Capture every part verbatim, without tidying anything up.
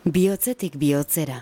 Bihotzetik bihotzera.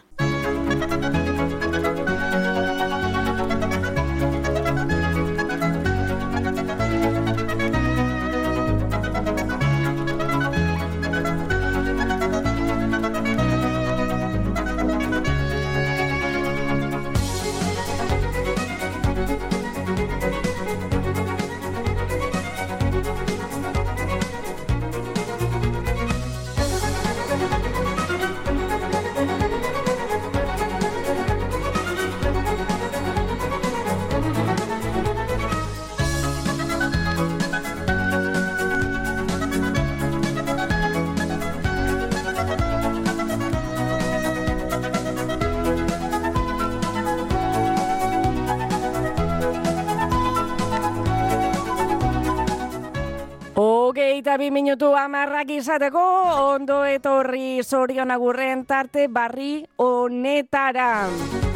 Hogeita bi minutu hamarrak izateko, ondo etorri Zorion Agurren tarte barri honetara.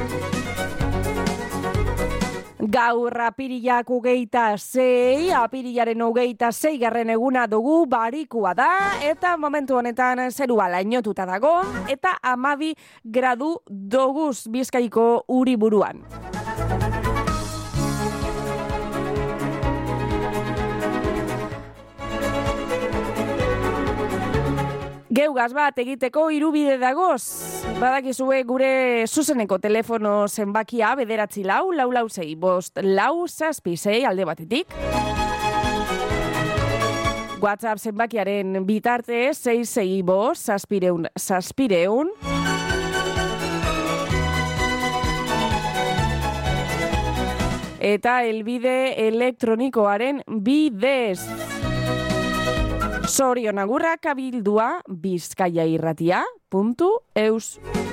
Gaur apirilak hogeita sei, apirilaren hogeita sei garren eguna dugu, barikua da, eta momentu honetan zerua lainotuta dago, eta hamabi gradu doguz Bizkaiko Uriburuan. Geugaz bat egiteko hirubide dagoz. Badakizue gure zuzeneko telefono zenbakia bederatzi lau, lau lau sei, bost lau zazpi sei alde batetik. WhatsApp zenbakiaren bitarte sei sei bost zazpireun zazpireun. Eta elbide elektronikoaren bidez. Zorion Agurrak abildua bizkaiairratia puntu eus.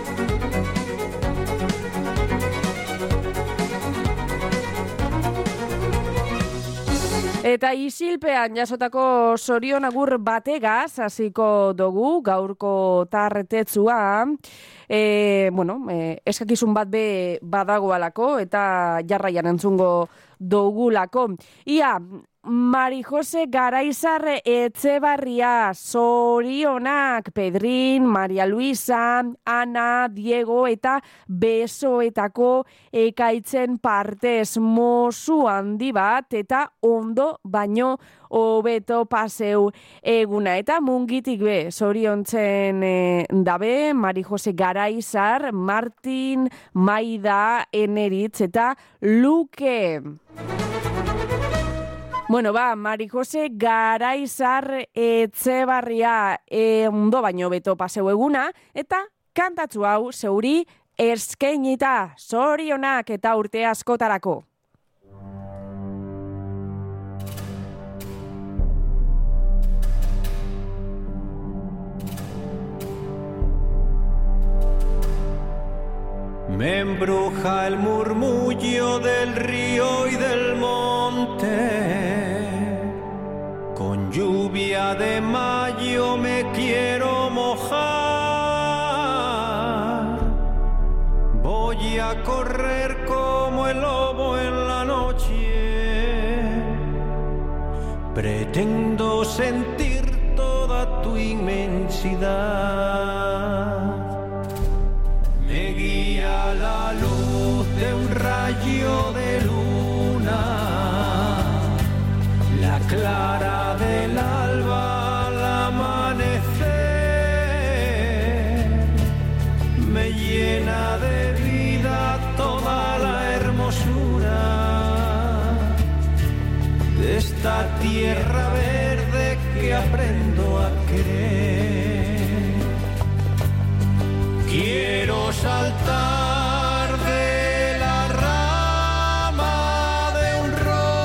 Eta isilpean jasotako Zorion Agur bategaz hasiko dugu gaurko tartetzua. E, bueno, e, eskakizun bat be badagoalako eta jarraian entzungo dugulako. Ia, Mari Jose Garaizar Etxebarria, Zorionak, Pedrin, Maria Luisa, Ana, Diego eta besoetako ekaitzen partez mozu handi bat eta ondo baino hobeto paseu eguna. Eta mungitik be, zoriontzen e, dabe, Mari Jose Garaizar, Martin, Maida, Eneritz eta Luke. Bueno, ba, Mari Jose Garaizar Etxebarria e, ondo baino beto paseu eguna, eta kantatzu hau zeuri eskainita, Zorionak eta urte askotarako. Me embruja el murmullo del río y del monte. Con lluvia de mayo me quiero mojar. Voy a correr como el lobo en la noche. Pretendo sentir toda tu inmensidad. Me guía la luz de un rayo de luna, la clara del alba al amanecer. Me llena de vida toda la hermosura de esta tierra verde que aprendo a querer. Quiero saltar de la rama de un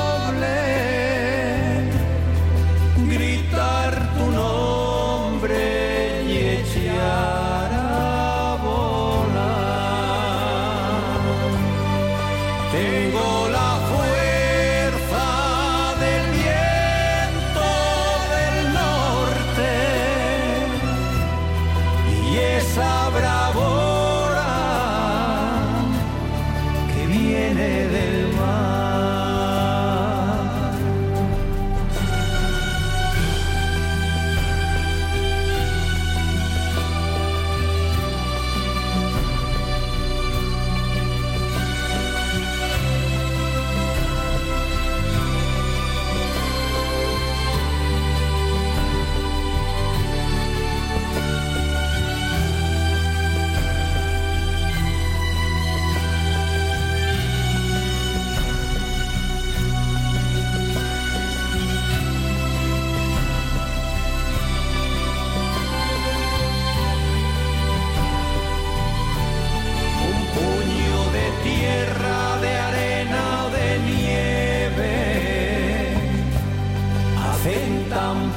roble, gritar tu nombre y echar a volar. Tengo la fuerza del viento del norte y esa bravura que viene del mar.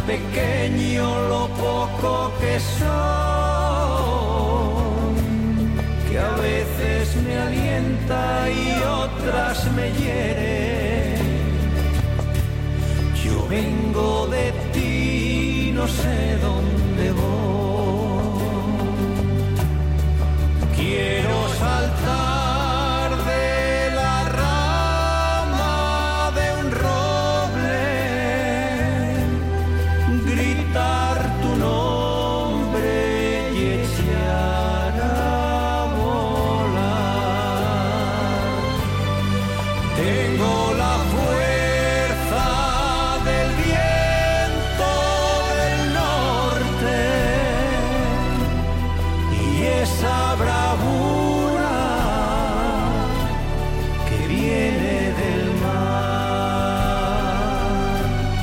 pequeño lo poco que soy, que a veces me alienta y otras me hiere. Yo vengo de ti, no sé dónde voy. Quiero saltar de la rama de un roble, gritar tu nombre y echar a volar. Tengo la fuerza del viento del norte y esa bravura que viene del mar.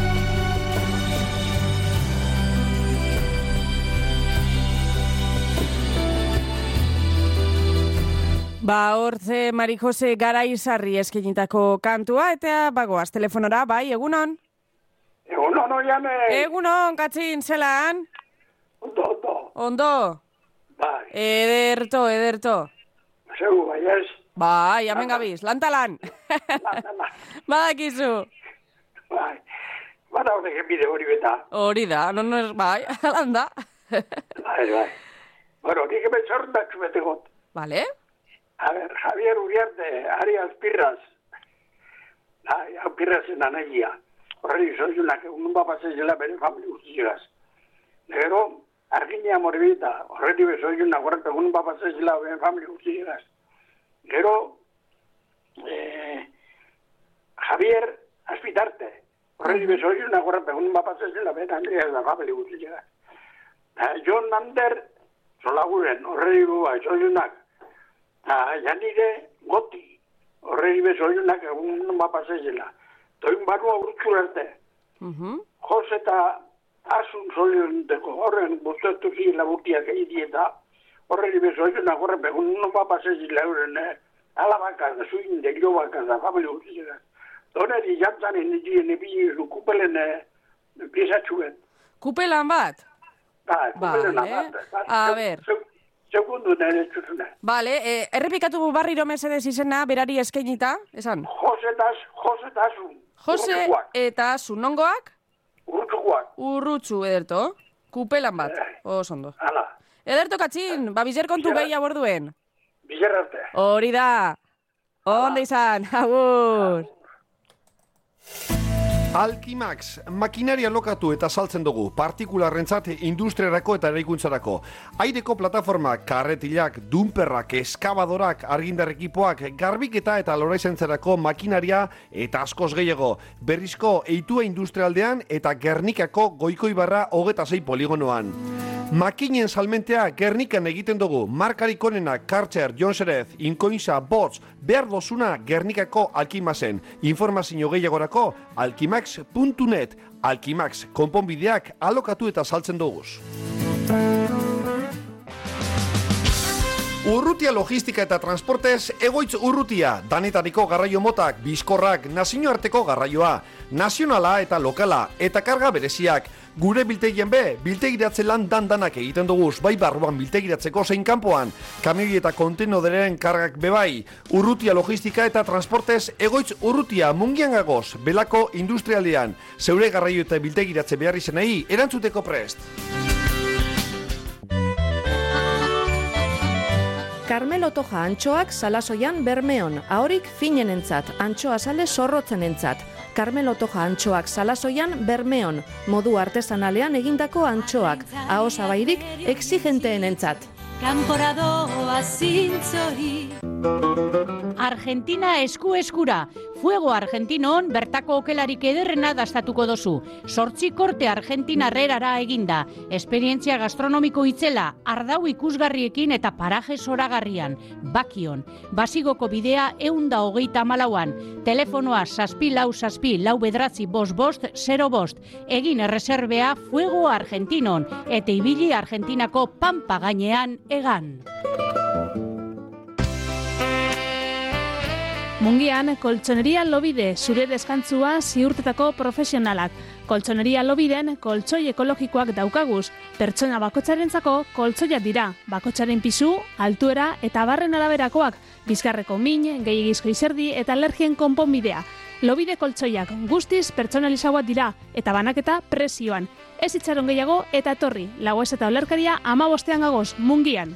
Ba, hortze Mari Jose Garaizarri eskenitako kantua, eta bagoaz telefonora, bai, egunon? Egunon oiane. Egunon, Katxin, zelan? Ondo, ondo. Ondo? Bai, Ederto, ederto. zeu, bai ez. Bai, hemen gabiz, lantalan. Lan, lan, lan. Badakizu. Bai, bada horrek bide hori beta. Hori da, no, no, bai, landa. Bai, bai. Bueno, nik hemen zorndatxu bete got. Vale? A ver, Javier Uriarte, Arias Pirras. Bai, hau Pirrasen anaia. Horreri zoizunak egun bapasezela bere famili guztiegaz. Gero, Arginia Morbita, horreri bezoizunak horret egun bapasezela bere famili guztiegaz. Gero, eh, Javier Azpitarte, horreri bezoizunak horret egun bapasezela bere famili guztiegaz. John Nander, Zolaguren, horreri bua, zoizunak. Janire Goti, horreri bezoizunak egun bapasezela. Toin barua urtsu arte. Mhm. Jose eta Asun zolionteko horren bostatu zila burtiak egitieta, horreri bezoizunak horren begun non bapasezela euren alabakaz, zuin de globakaz da famili guztiegaz. Doneri jantzanen nitien ebilu kupelen piezatxuen. Kupelan bat? Ba, kupelen Vale. bat. A ber. Segundu nire txutune. Vale, eh, errepikatu barriro mesedez izena, berari eskenita, esan? Jose eta Jose eta Asun. Jose Urtsukoak. eta Zunongoak, Urtsukoak. urrutzu ederto, kupelan bat, oso ondo. Hala, Ederto Katxin, ba, bizer kontu Bizarra. gehi aborduen. bizer arte. Hori da, onda izan, agur. Alkimax, makinaria lokatu eta saltzen dugu, partikularrentzat industriarako eta eraikuntzarako. Aireko plataformak, karretilak, dumperrak, eskabadorak, argindar ekipoak, garbiketa eta loraizentzarako makinaria eta askoz gehiago. Berrizko eitua industrialdean eta Gernikako Goikoibarra hogeta sei poligonoan. Makinen salmentea Gernikan egiten dugu, markarik onenak Karcher, Jonserez, Inkoinza, Bots, behar dozuna Gernikako Alkimaxen. Informazio gehiagorako alkimax puntu net, Alkimax, konponbideak alokatu eta saltzen duguz. Urrutia logistika eta transportez, egoitz urrutia, danetariko garraio motak, bizkorrak, nazioarteko garraioa, nazionala eta lokala, eta karga bereziak. Gure biltegien be, biltegiratze lan dandanak egiten duguz, bai barruan biltegiratzeko zein kanpoan, kamioi eta kontenoderen kargak bebai. Urrutia logistika eta transportez, egoitz urrutia mungian gagoz, belako industrialdean, zeure garraio eta biltegiratze behar izenei, erantzuteko prest. Carmelo Toja antxoak Salasoian Bermeon, ahorik finenentzat, antxoa sale zorrotzenentzat. Carmelo Toja antxoak Salasoian Bermeon, modu artesanalean egindako antxoak, aho zabairik exigenteenentzat. Kanporadoa zintzori. Argentina esku eskura. Fuego Argentinon bertako okelarik ederrena dastatuko dozu. Sortzi korte Argentina herrerara eginda. Esperientzia gastronomiko itzela, ardau ikusgarriekin eta paraje zoragarrian. Bakion. Basigoko bidea eunda hogeita malauan. Telefonoa saspi lau saspi lau bedratzi bost bost zero bost. Egin erreserbea Fuego Argentinon. Eta ibili Argentinako pampa gainean egan. Mungian, koltsoneria lobide, zure deskantzua ziurtetako profesionalak. Koltsoneria lobiden, koltsoi ekologikoak daukaguz. Pertsona bakotxarentzako koltsoiak dira. Bakotxaren pisu, altuera eta barren araberakoak. Bizkarreko min, gehiagizko izerdi eta alergien konponbidea. Lobide koltsoiak guztiz pertsonalizagoak dira eta banaketa prezioan. Ez itxaron gehiago eta etorri. Lagoez eta olerkaria hamabostean gagoz, Mungian.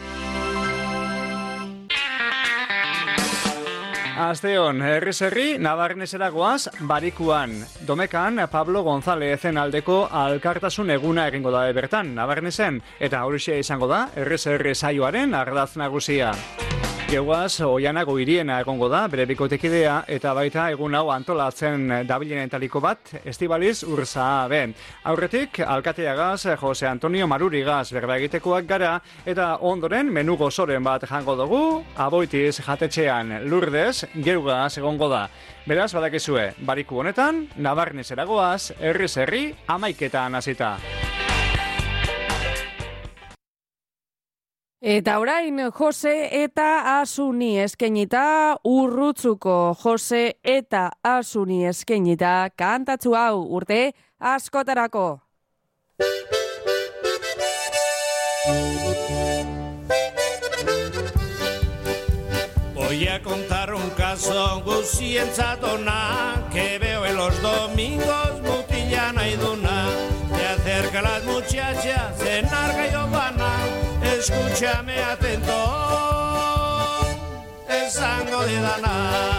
Asteon, herri-zerri, Nabarnesera goaz, Barikuan. Domekan, Pablo Gonzalezen aldeko alkartasun eguna egingo da bertan, Nabarnesen, eta horixe izango da, herri-zerri saioaren ardaz nagusia. Geguaz, Oianago iriena egongo da, bere bikotekidea, eta baita egun hau antolatzen dabilenetariko bat, Estibaliz Urza ben. Aurretik, alkateagaz, Jose Antonio Marurigaz berba egitekoak gara, eta ondoren menu gozoren bat jango dugu, Aboitiz jatetxean Lurdez, geugaz egongo da. Beraz, badakizue, Bariku honetan, Nabarnesera goaz, herri-zerri, amaiketan hasita. Eta orain, Jose eta Asuni eskenita, urrutzuko Jose eta Asuni eskenita, kantatzu hau urte askotarako. Voy a contar un caso guzientzat ona, que veo en los domingos Mutillana y Duna. Se acercan las muchachas en Arga y Obana. Escúchame atento, esango de dana.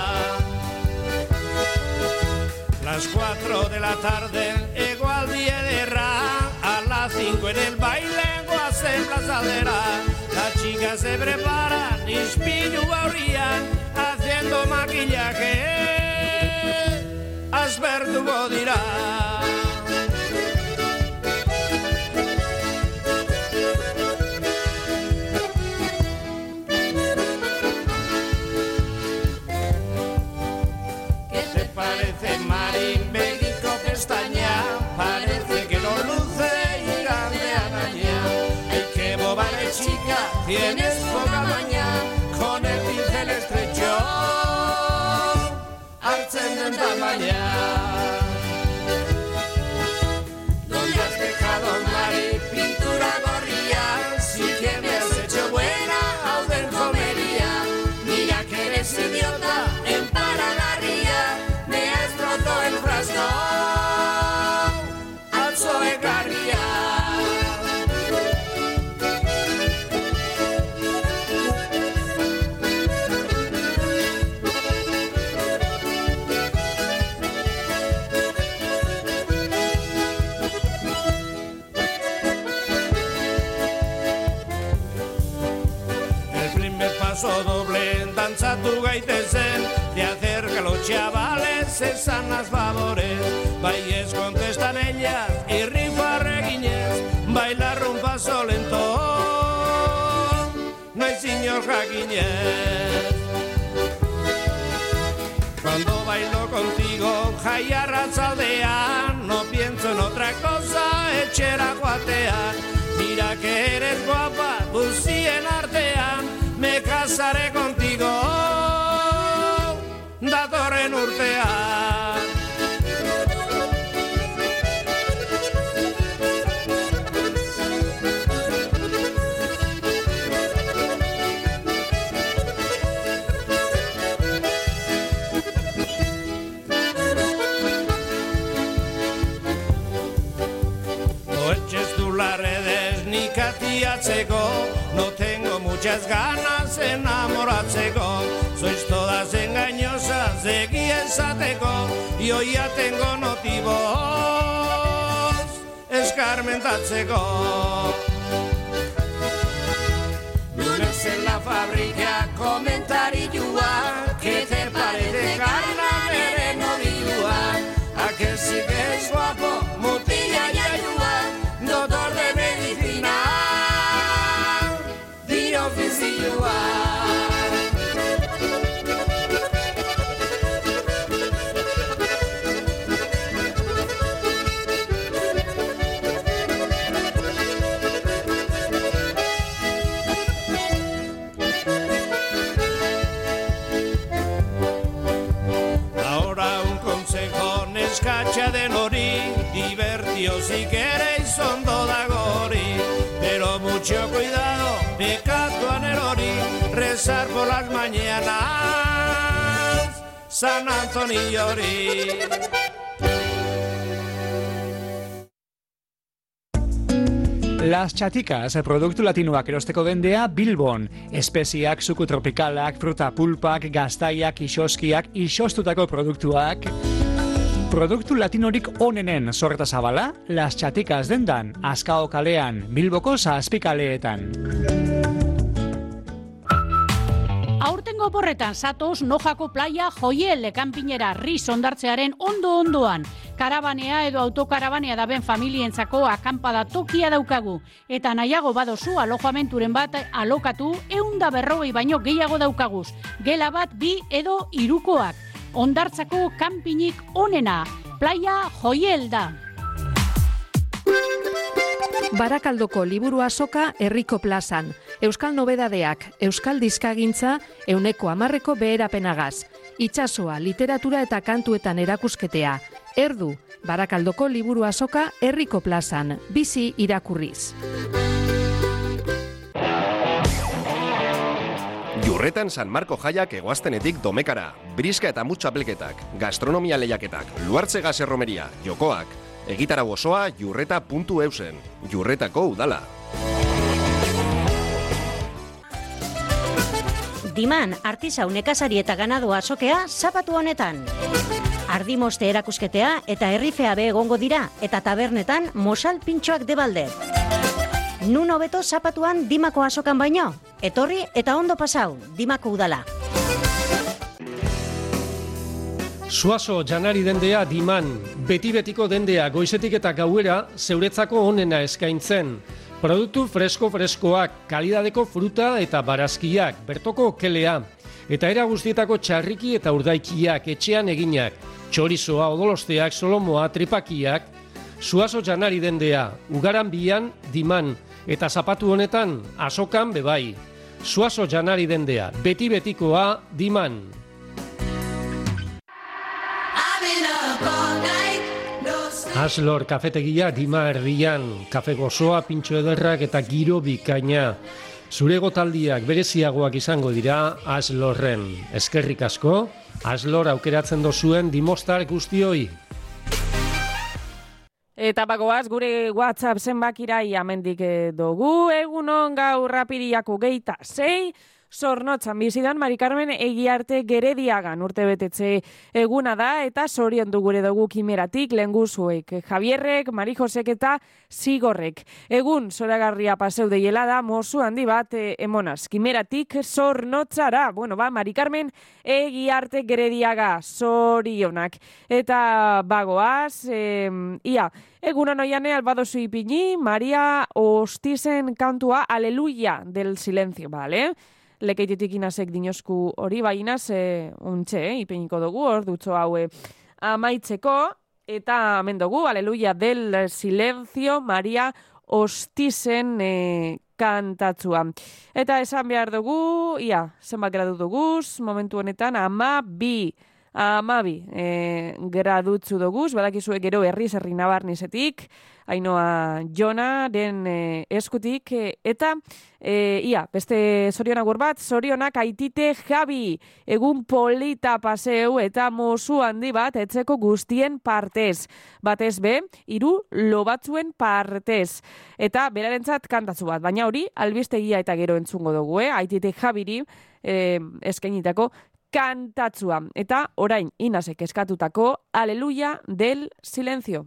Las cuatro de la tarde, igual día de ra, a las cinco en el baile, en la saldera. Las chicas se preparan, inspiro baurían, haciendo maquillaje, aspertugo dirá. Parece marín, médico, pestaña, parece que no luce y grande araña. Ay, qué boba de chica, tienes poca maña, con el pincel estrecho, hartzen den tamaña. No le has dejado, Mari, pintura gorría, sí que me has hecho buena, auden comería. Mira que eres idiota, en Paragarría, el frasco al Zoe Garría. El primer paso doble, dantzatu gaitezen, te acerca los chavales, esan las favores. Baies contestan ellas y rifa reguiñez, bailar un paso lento, no hay señor jaquiñez. Cuando bailo contigo, jaiarra saldean, no pienso en otra cosa, echera guatean. Mira que eres guapa, busi en artean, me casaré contigo, datorren urtean. No eches tú las redes ni catiatzeko, no tengo muchas ganas enamoratzeko. Sois todas engañosas, egia esateko, y hoy ya tengo motivos escarmentatzeko. Lunes en la fábrica, comentarillua, ¿qué te parece carna nere novilua? ¿A que sí que es guapo, mutilla y ayuda, doctor de medicina, di oficillua? marcha den hori, divertio si queréis ondo dago hori, pero mucho cuidado, pecatuan erori, rezar por las mañanas, San Antonio hori. Las Chaticas, produktu latinoak erosteko dendea Bilbon. Espeziak, suku tropikalak, fruta pulpak, gaztaiak, isoskiak, isostutako produktuak. Produktu latinorik onenen sorta zabala, Las Chaticas dendan, Azkao kalean, Bilboko zazpikaleetan. Aurtengo porretan zatoz Nojako playa Joiel kanpinera Riz ondartzearen ondo-ondoan. Karabanea edo autokarabanea daben familientzako akampada tokia daukagu. Eta nahiago badozu alojamenturen bat alokatu eunda berrogei baino gehiago daukaguz. Gela bat bi edo hirukoak. Ondartzako kanpinik onena. Playa Joiel da. Barakaldoko liburu azoka herriko plazan. Euskal nobedadeak, euskal dizkagintza, euneko hamarreko beherapenagaz. Itsasoa, literatura eta kantuetan erakusketea. Erdu, Barakaldoko liburu azoka herriko plazan. Bizi irakurriz. Jurretan San Marko jaiak egoaztenetik domekara. Briska eta mutxapelketak, gastronomia lehiaketak, luartze gaserromeria, jokoak. Egitarau osoa jurreta puntu eusen. Jurretako udala. Diman, artisau nekazari eta ganado azokea zapatu honetan. Ardimoste erakusketea eta herrifea be egongo dira eta tabernetan mosal pintxoak debalde. Nun hobeto zapatuan Dimako azokan baino. Etorri eta ondo pasau, Dimako udala. Suazo janari dendea Diman, beti-betiko dendea goizetik eta gauera zeuretzako onena eskaintzen. Produktu fresko-freskoak, kalidadeko fruta eta barazkiak, bertoko kelea. Eta era guztietako txarriki eta urdaikiak, etxean eginak. Txorizoa, odolosteak, solomoa, tripakiak. Suazo janari dendea, ugaran bian Diman. Eta zapatu honetan, azokan bebai. Suazo janari dendea, beti-betikoa Diman. Aslor kafetegia Dima erdian, kafe gozoa, pintxo ederrak eta giro bikaina. Zure gotaldiak bereziagoak izango dira Aslorren. Eskerrik asko, Aslor aukeratzen dozuen dimostar guztioi. Eta bagoaz, gure WhatsApp zenbakirai amendik dugu, egunon gaur apiriako geita sei, Zornotzan bizidan Mari Carmen Egiarte Gerediagan urte betetze eguna da eta zorion du gure dugu kimeratik lenguzuek. Javierrek, Mari Josek eta Zigorrek. Egun zoragarria paseu deiela da mozu handi bat e, emonaz. Kimeratik Zornotzara. Bueno, ba, Mari Carmen Egiarte Gerediaga zorionak. Eta bagoaz, e, ia, egunan oiane albadozu ipini, Maria Ostizen kantua Aleluya del Silencio, bale? Lekeitetik inazek dinosku hori, bai inaz, e, untxe, eh, ipeiniko dugu, hor dutxo haue amaitzeko, eta hemen dugu, Aleluya del Silencio, Maria Ostizen e, kantatzua. Eta esan behar dugu, ia, zenbat gradu duguz, momentu honetan, ama bi, ama bi e, gradutzu duguz, badakizue gero herriz herri nabarnizetik, Ainoa Jona den e, eskutik, e, eta e, ia, beste zorionak bat, zorionak Aitite Javi, egun polita paseu eta mozu handi bat etzeko guztien partez. Batez be, hiru lobatzuen partez. Eta berarentzat kantatzu bat, baina hori albistegia eta gero entzungo dugu, eh? Aitite Javiri e, eskainitako kantatzua. Eta orain inazek eskatutako Aleluya del Silencio.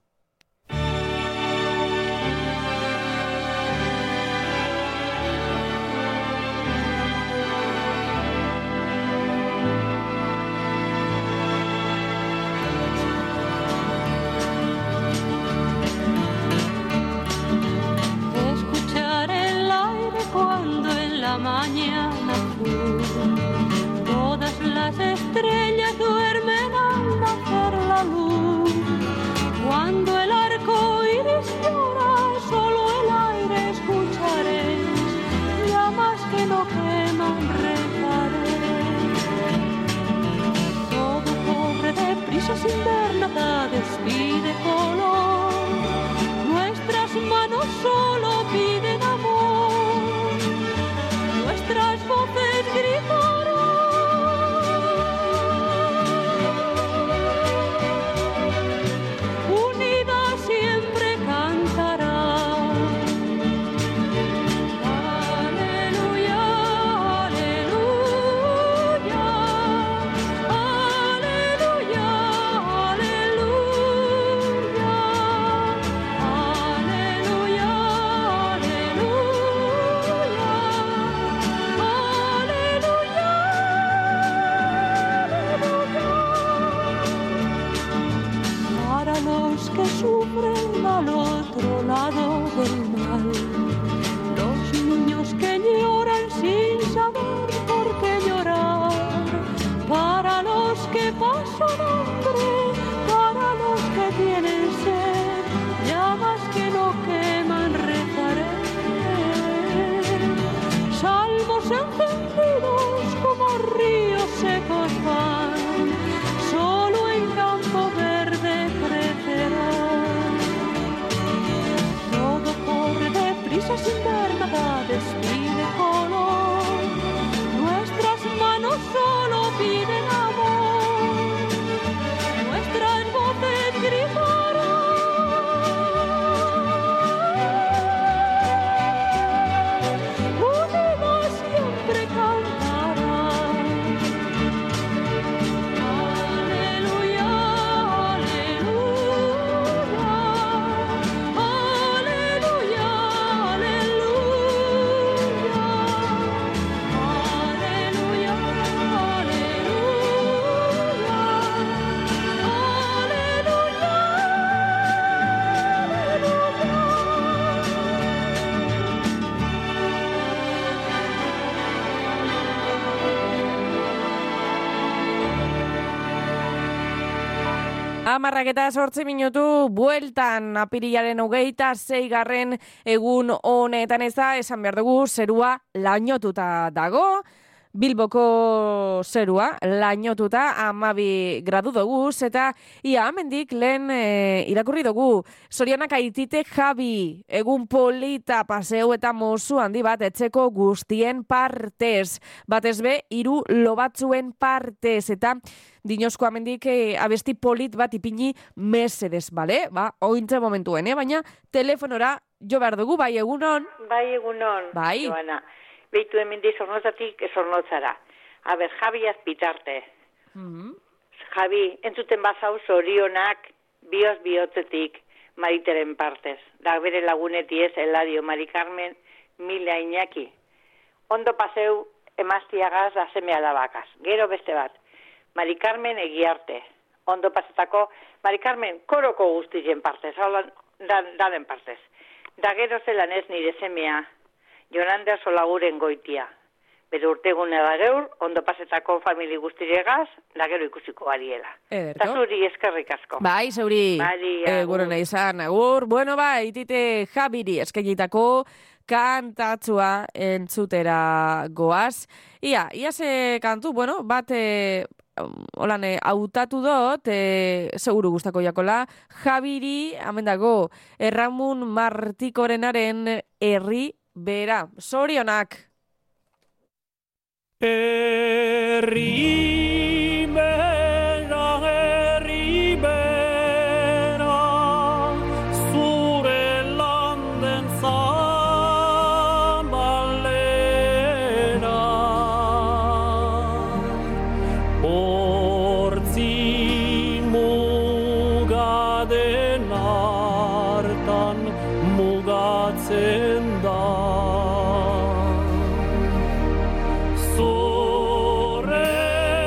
Mañana azul, todas las estrellas duermen al nacer la luz. Cuando el arco iris llora, solo el aire escucharé, llamas que no queman rezaré. Todo corre deprisa. deprisa sin ver nada despide color. Nuestras manos solo piden amor, nuestras voces gritarán. Unidas siempre cantarán. Aleluya, aleluya, aleluya, aleluya, aleluya, para los que sufren al otro lado del mal, los niños que lloran sin saber por qué llorar, para los que pasan hambre, para los que tienen sed, llamas que no queman rezaré, salmos encendidos como ríos secos van, solo en campo verde crecerán. Todo corre deprisa sin ver nada despide color, nuestras manos solo piden amor, nuestras voces gritarán. Unidas siempre cantarán. Aleluya, aleluya, aleluya, aleluya, Amarrak eta sortzi minutu bueltan apirilaren hogeita zeigarren egun honetan ez da, esan behar dugu zerua lainotuta dago. Bilboko zerua lainotuta hamabi gradu dugu, eta ia amendik lehen e, irakurri dugu. Zorionak aitite Javi, egun polita paseo eta mozu handi bat etxeko guztien partez. Batez be, hiru lobatzuen partez, eta dinozko amendik e, abesti polit bat ipini mesedez, bale? Ba, ointze momentuen, eh? Baina telefonora jo behar dugu, bai egunon? Bai egunon, bai. Joana. Beitu hemen di zornozatik zornotzara. A ber, Javi azpitarte. Mm-hmm. Javi, entzuten bazau zorionak bioz bihotzetik Mariteren partez. Da bere laguneti ez, Eladio, Mari Carmen, Mila Iñaki. Ondo paseu emaztiagaz da seme alabakaz. Gero beste bat. Mari Carmen egiarte. Ondo pasetako Mari Carmen koroko guztien partez. Hau dan, danen partez. Da gero zelan ez nire semea. Jonanda Solaguren goitia. Bere urtegune da geur, ondo pasetako famili guztiregaz, da gero ikusiko ariela. Ederto. Eta zuri eskerrik asko. Bai, zeuri. Bari, eh, gure nahi izan, agur. Bueno, bai, itite Javiri eskainitako kantatzua entzutera goaz. Ia, ia ze kantu, bueno, bat, e, holan, hautatu dut, e, seguru gustako jakola, Javiri, hemen dago, Erramun Martikorenaren herri bera. Zorionak. Herri bera, herri bera, zure landen zabalera. Hortzi mugaden hartan mugatzen da. Zorre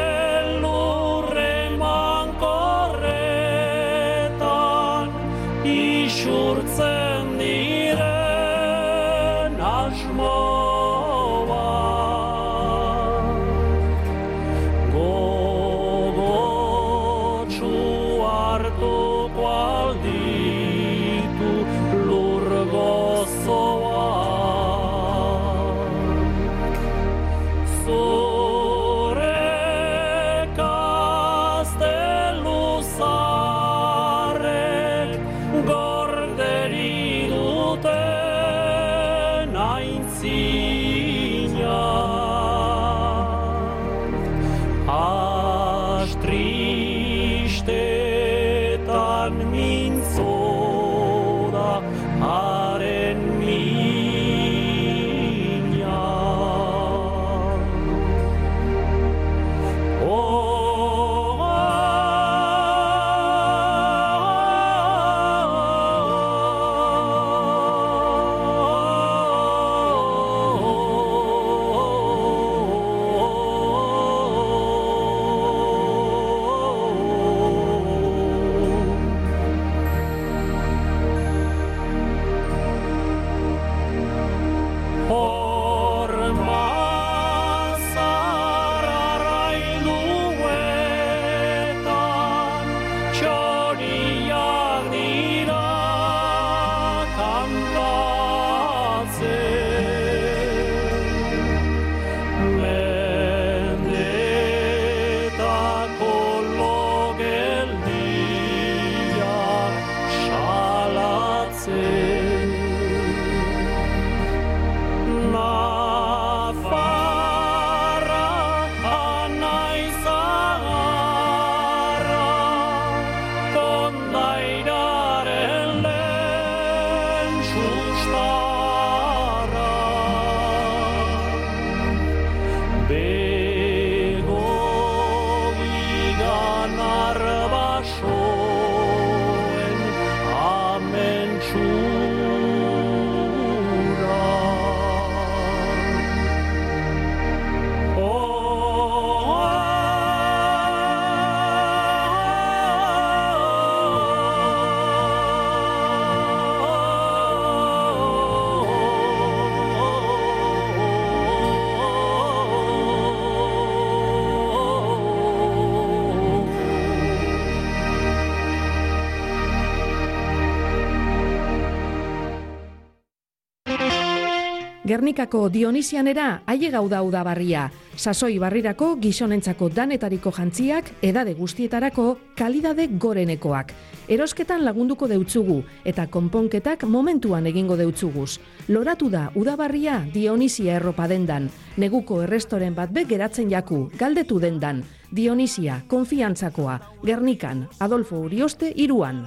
Gernikako Dionisianera aie gauda udabarria. Sasoi barrirako gizonentzako danetariko jantziak, edade guztietarako kalidade gorenekoak. Erosketan lagunduko deutzugu eta konponketak momentuan egingo deutzuguz. Loratu da udabarria Dionisia erropa dendan. Neguko errestoren bat be geratzen jaku, galdetu dendan. Dionisia, konfiantzakoa, Gernikan, Adolfo Urioste iruan.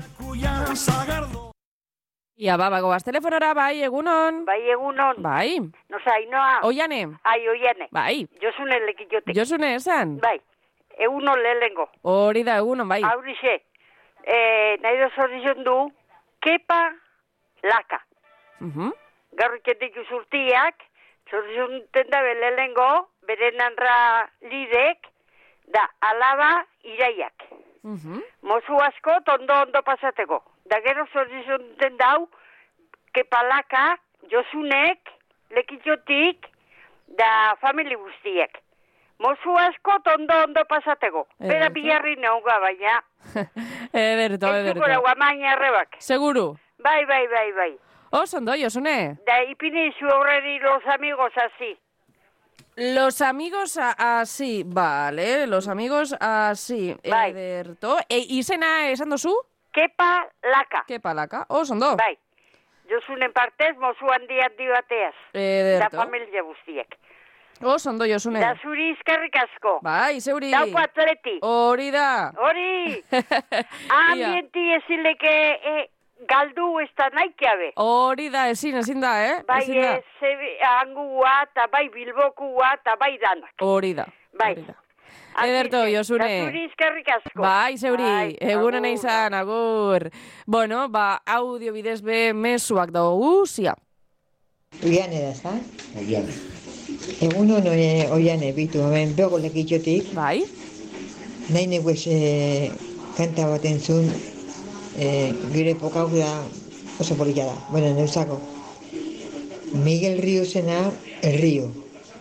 Ia, ba, bagoaz telefonora, bai, egunon. Bai, egunon. Bai. No sé, Ainoa. Oiane. Ai, oiane. Bai. Josune lekitiotek. Josune, esan? Bai. Egunon lehengo. Hori da, egunon, bai. Aurixe. Eh, nahi da zorrizon du, kepa laka. Uh-huh. Garriketik usurtiak, zorrizon tenda lehengo, beren anra lidek, da alaba iraiak. Uh-huh. Mozu asko tondo ondo pasateko. Da gero zorrizon dau, kepalaka, Josunek, lekitiotik, da famili guztiek. Mozu asko tondo ondo pasateko. Bera biharri nauga baina. Ederto, ederto. Entzuko dago amaina arrebak. Seguru? Bai, bai, bai, bai. Oso ondo, Josune. Da ipini zu aurreri los amigos así. Los amigos así, vale, los amigos así. Bai. Ederto. E, izena esan dozu? Kepa laka. Kepa laka, oso ondo. Bai. Josunen partez, mozu handi handi bateaz. Ederto. Da familia guztiek. Oso ondo, Josune. Da zuri izkarrik asko. Bai, zeuri. Dauko atleti. Hori da. Hori. Ambienti ezileke e, galdu ez da naikeabe. Hori da, ezin, ezin da, eh? Bai, ezin da. ez, angua, eta bai bilbokua, eta bai danak. Hori da. Bai. Hori da. Ederto, Josune. Da zuri izkarrik asko. Bai, zeuri. Bai, egunen izan, agur. Bueno, ba, audio bidez be mesuak dago, zia. Oiane da, za? Oiane. Egun hon oiane, bitu, hemen bego lekitxotik. Bai. Nahi neguez e, kanta bat entzun, e, gire pokauk da oso polita da. Bueno, neuzako. Miguel Río zena, El Río.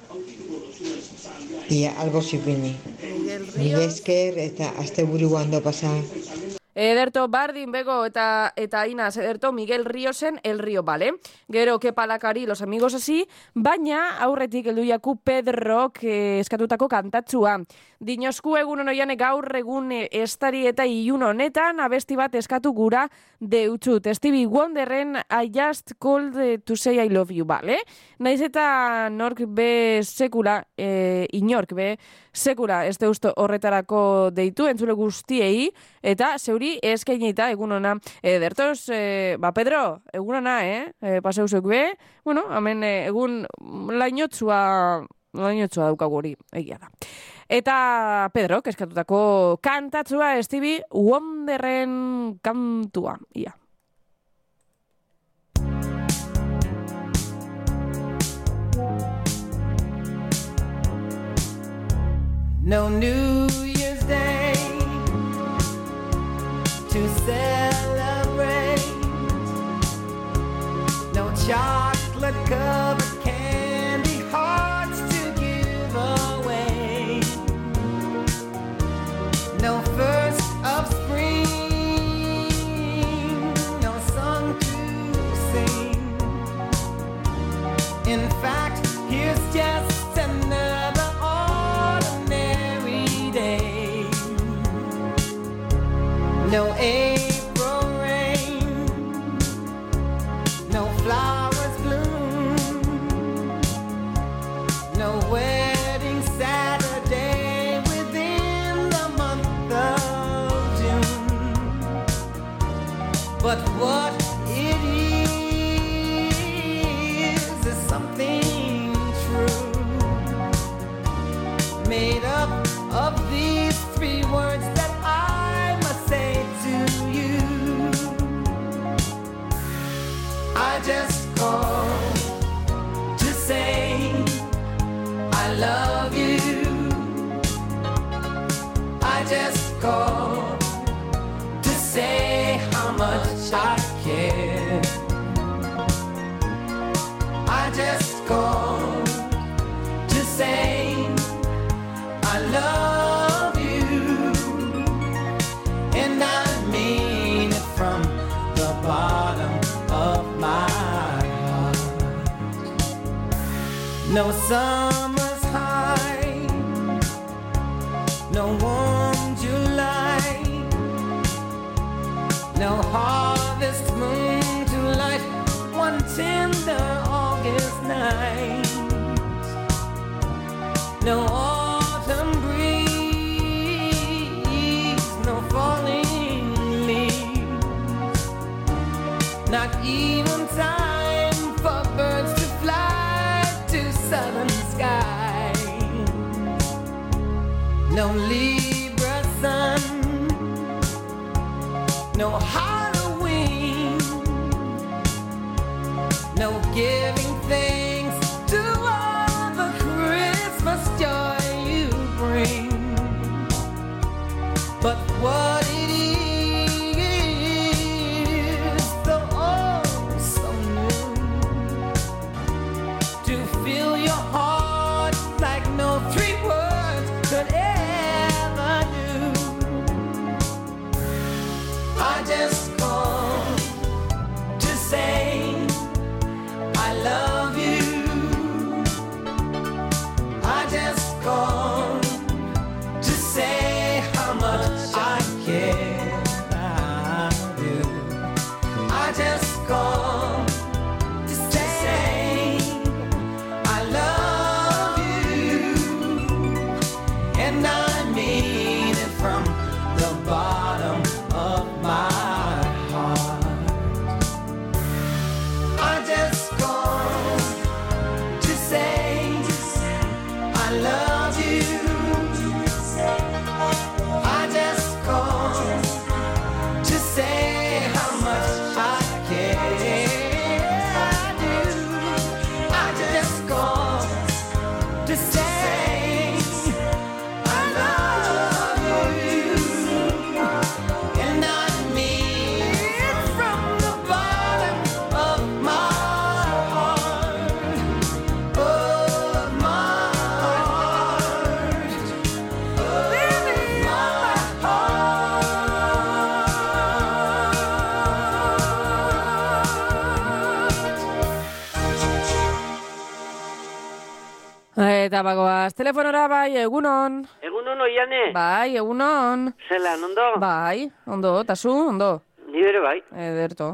Ia, albo zipini. Mila esker eta azte buru guando pasa. Ederto, Bardin, Bego eta eta Inaz, Ederto, Miguel Riosen, El Río, bale? Gero, Kepalakari, Los Amigos así, baina aurretik heldu jaku Pedrok eh, eskatutako kantatzua. Dinosku egun honoian gaur egun estari eta ilun honetan abesti bat eskatu gura deutzut. Stevie Wonderren I just called to say I love you, bale? Naiz eta nork be sekula, eh, inork be sekula ez deusto horretarako deitu entzule guztiei, eta zeuri eskainita egun ona. Edertoz, eh, ba Pedro, egun ona, eh? eh Paseuzek be, bueno, hemen eh, egun lainotzua, lainotzua daukaguri, egia da. Eta Pedro, eskatutako kantatzua Stevie Wonderren kantua, ia. No New Year's Day to celebrate. No chocolate covered candy hearts to give away. No first of spring, no song to sing. In fact, here's just another no April rain, no flowers bloom, no wedding Saturday within the month of June. But what it is is something true, made up of these three words that I must say to you. I just called to say I love you. I just called to say how much I care. I just called to say I love you, and I mean it from the bottom of my heart. No summer's high, no warm July, no harvest moon to light one tender August night, no autumn breeze, no falling leaves, not even time for birds to fly to southern skies, no Libra sun, no Halloween, no giving thanks to all the Christmas joy you bring. But what it is, so oh so new, to fill your heart like no three words could ever do. I just called to say I love you. I just called to say how much I care about you. I just called to say I love you, and I mean it from the bottom of my heart. I just called to say I love you. I just called to say how much I care. I do. I just called to say I love you, and I mean it from the bottom of my heart, of my heart, baby, my Eta bagoaz, telefonora bai, egunon. Egunon oiane. Bai, egunon. Zelan, ondo? Bai, ondo, eta zu, ondo. Ni bere bai. Ederto.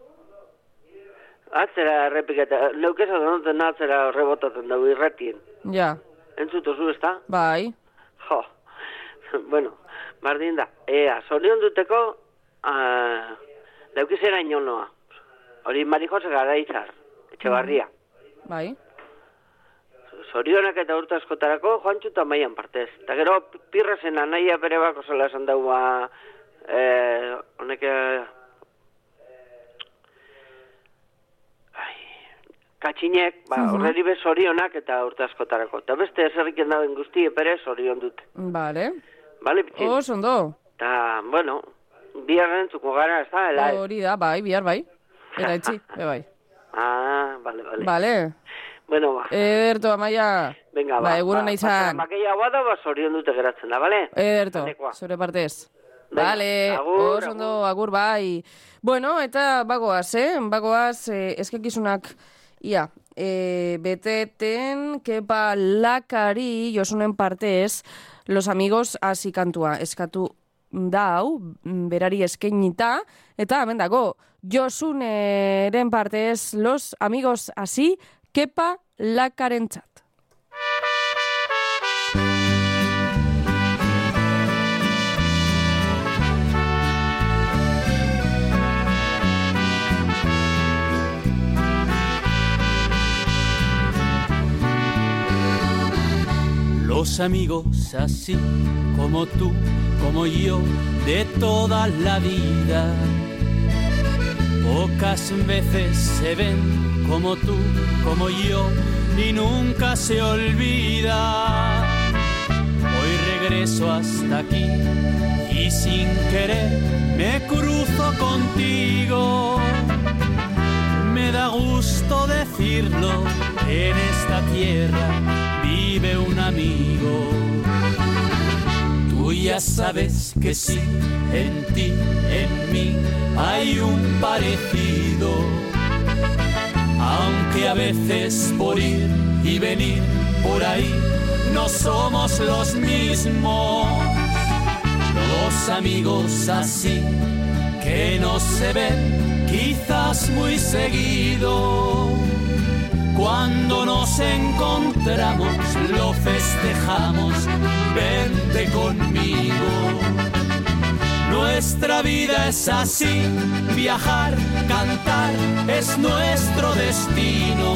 Atzera errepiketa, leukesa donoten atzera rebotatzen dugu irratien. Ja. Entzuto zu, ezta? Bai. Jo, bueno, bardin da. Ea, zorion duteko, uh, leukizera inonoa. Hori Marijose Garaizar, Etxebarria. Bai. Zorionak eta urte askotarako Joantxu eta Maian partez. Eta gero Pirrasen anaia bere bako zela esan dugu, ba, eh, honek, ai, katxinek, ba, Mhm. horreri bez zorionak eta urte askotarako. Eta beste eserriken dauen guzti epere zorion dute. Vale. Bale, pitxin? Os, ondo. Eta, bueno, biharren entzuko gara, ez da, ela? Hori da, bai, bihar bai. Eta etxi, be bai. Ah, bale, bale. Vale. Bueno, ba. Ederto, Amaia. Venga, ba. Ba, egunon ba, izan. Makeia guada, ba, zorion dute geratzen da, bale? Ederto, Batekoa. zure partez. Venga, Vale, agur, os ondo, agur bai. Bueno, eta bagoaz, eh? Bagoaz, eh, eskekizunak, ia, eh, beteten, kepa lakari, josunen partez, los amigos hasi kantua, eskatu dau, berari eskainita, eta hemen dago, Josuneren partez, los amigos hasi, kepa lakarentzat. Los amigos así como tú, como yo, de toda la vida, pocas veces se ven como tú, como yo, y nunca se olvida. Hoy regreso hasta aquí y sin querer me cruzo contigo. Me da gusto decirlo, en esta tierra vive un amigo. Tú ya sabes que sí, en ti, en mí hay un parecido. Aunque a veces por ir y venir por ahí, no somos los mismos. Dos amigos así que no se ven quizás muy seguido. Cuando nos encontramos lo festejamos, vente conmigo. Nuestra vida es así, viajar, cantar es nuestro destino.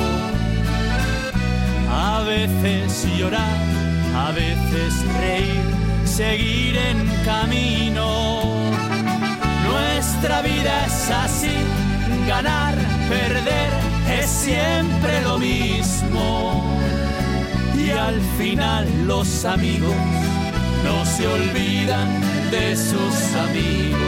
A veces llorar, a veces reír, seguir en camino. Nuestra vida es así, ganar, perder, es siempre lo mismo. Y al final los amigos no se olvidan de sus amigos.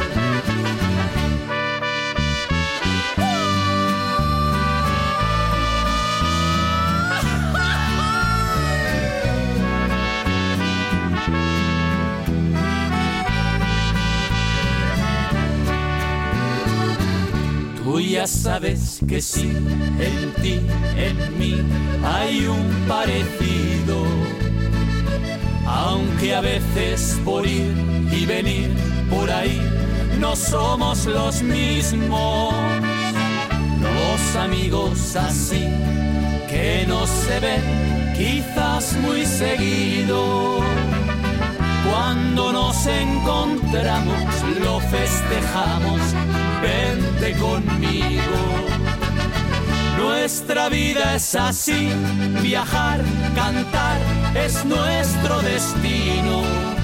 Tú ya sabes que sí, en ti, en mí hay un parecido. Aunque a veces por ir y venir por ahí no somos los mismos. Dos amigos así que no se ven quizás muy seguido. Cuando nos encontramos lo festejamos, vente conmigo. Nuestra vida es así, viajar, cantar es nuestro destino.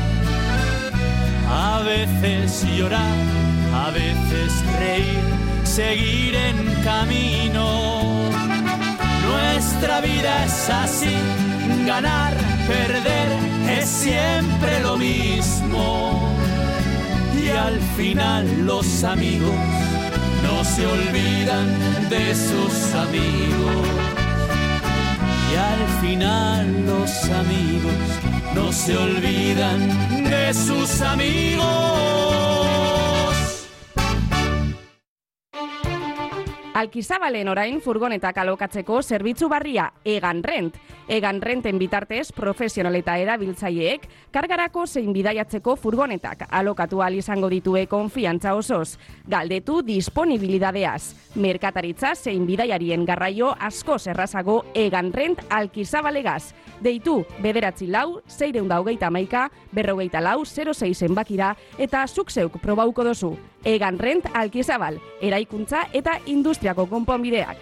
A veces llorar, a veces reír, seguir en camino. Nuestra vida es así, ganar, perder es siempre lo mismo. Y al final los amigos no se olvidan de sus amigos. Y al final los amigos no se olvidan de sus amigos. Alkizabalen orain furgonetak alokatzeko zerbitzu barria Egan Rent. Egan Renten bitartez profesional eta erabiltzaileek kargarako zein bidaiatzeko furgonetak alokatu ahal izango ditue konfiantza osoz. Galdetu disponibilidadeaz. Merkataritza zein bidaiarien garraio askoz errazago Egan Rent Alkizabalegaz. Deitu bederatzi lau, seiehun eta hogeita hamaika, berrogeita lau, zero sei zenbakira eta zuk zeuk probauko dozu. Egan Rent Alkizabal, eraikuntza eta industriako konponbideak.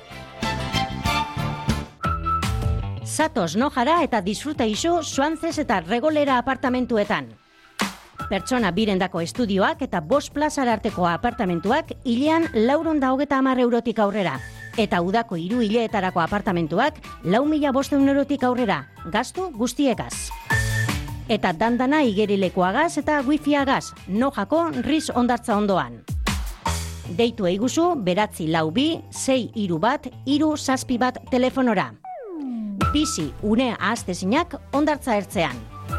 Zatoz Nojara eta disfruta iso Suantzez eta Regolera apartamentuetan. Pertsona birendako estudioak eta bost plazara arteko apartamentuak hilean laurehun eta hogeita hamar eurotik aurrera. Eta udako hiru hileetarako apartamentuak lau mila bostehun eurotik aurrera, gastu guztiegaz. Eta dandana igerilekoagaz eta wifiagaz, Nojako Riz ondartza ondoan. Deitu eiguzu beratzi lau bi, sei hiru bat, hiru zazpi bat telefonora. Bizi une ahaztezinak ondartza ertzean.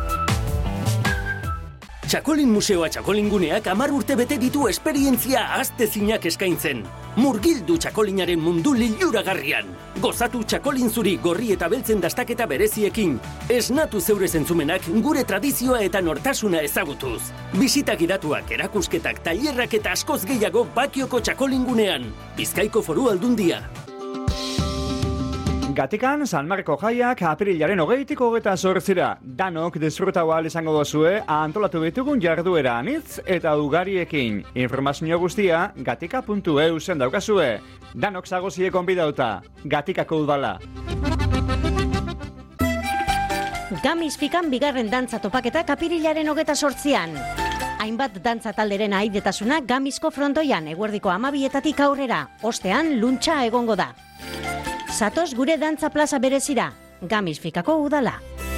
Txakolin Museoa Txakolinguneak hamar urte bete ditu esperientzia ahaztezinak eskaintzen. Murgildu txakolinaren mundu liluragarrian. Gozatu txakolin zuri gorri eta beltzen dastaketa bereziekin. Esnatu zeure zentzumenak gure tradizioa eta nortasuna ezagutuz. Bisita gidatuak, erakusketak, tailerrak eta askoz gehiago Bakioko Txakolingunean. Bizkaiko Foru Aldundia. Gatikan, San Marko jaiak apirilaren hogeitik hogeita zortzira. Danok disfrutau ahal izango dozue antolatu ditugun jarduera anitz eta ugariekin. Informazio guztia gatika puntu e u zen daukazue. Danok zagozie konbidauta. Gatikako udala. Gamis Fikan bigarren dantza topaketak apirilaren hogeita zortzian. Hainbat dantza talderen ahaidetasuna Gamisko frontoian eguerdiko hamabietatik aurrera. Ostean luntxa egongo da. Zatoz gure dantza plaza berezira, Gamis Fikako udala.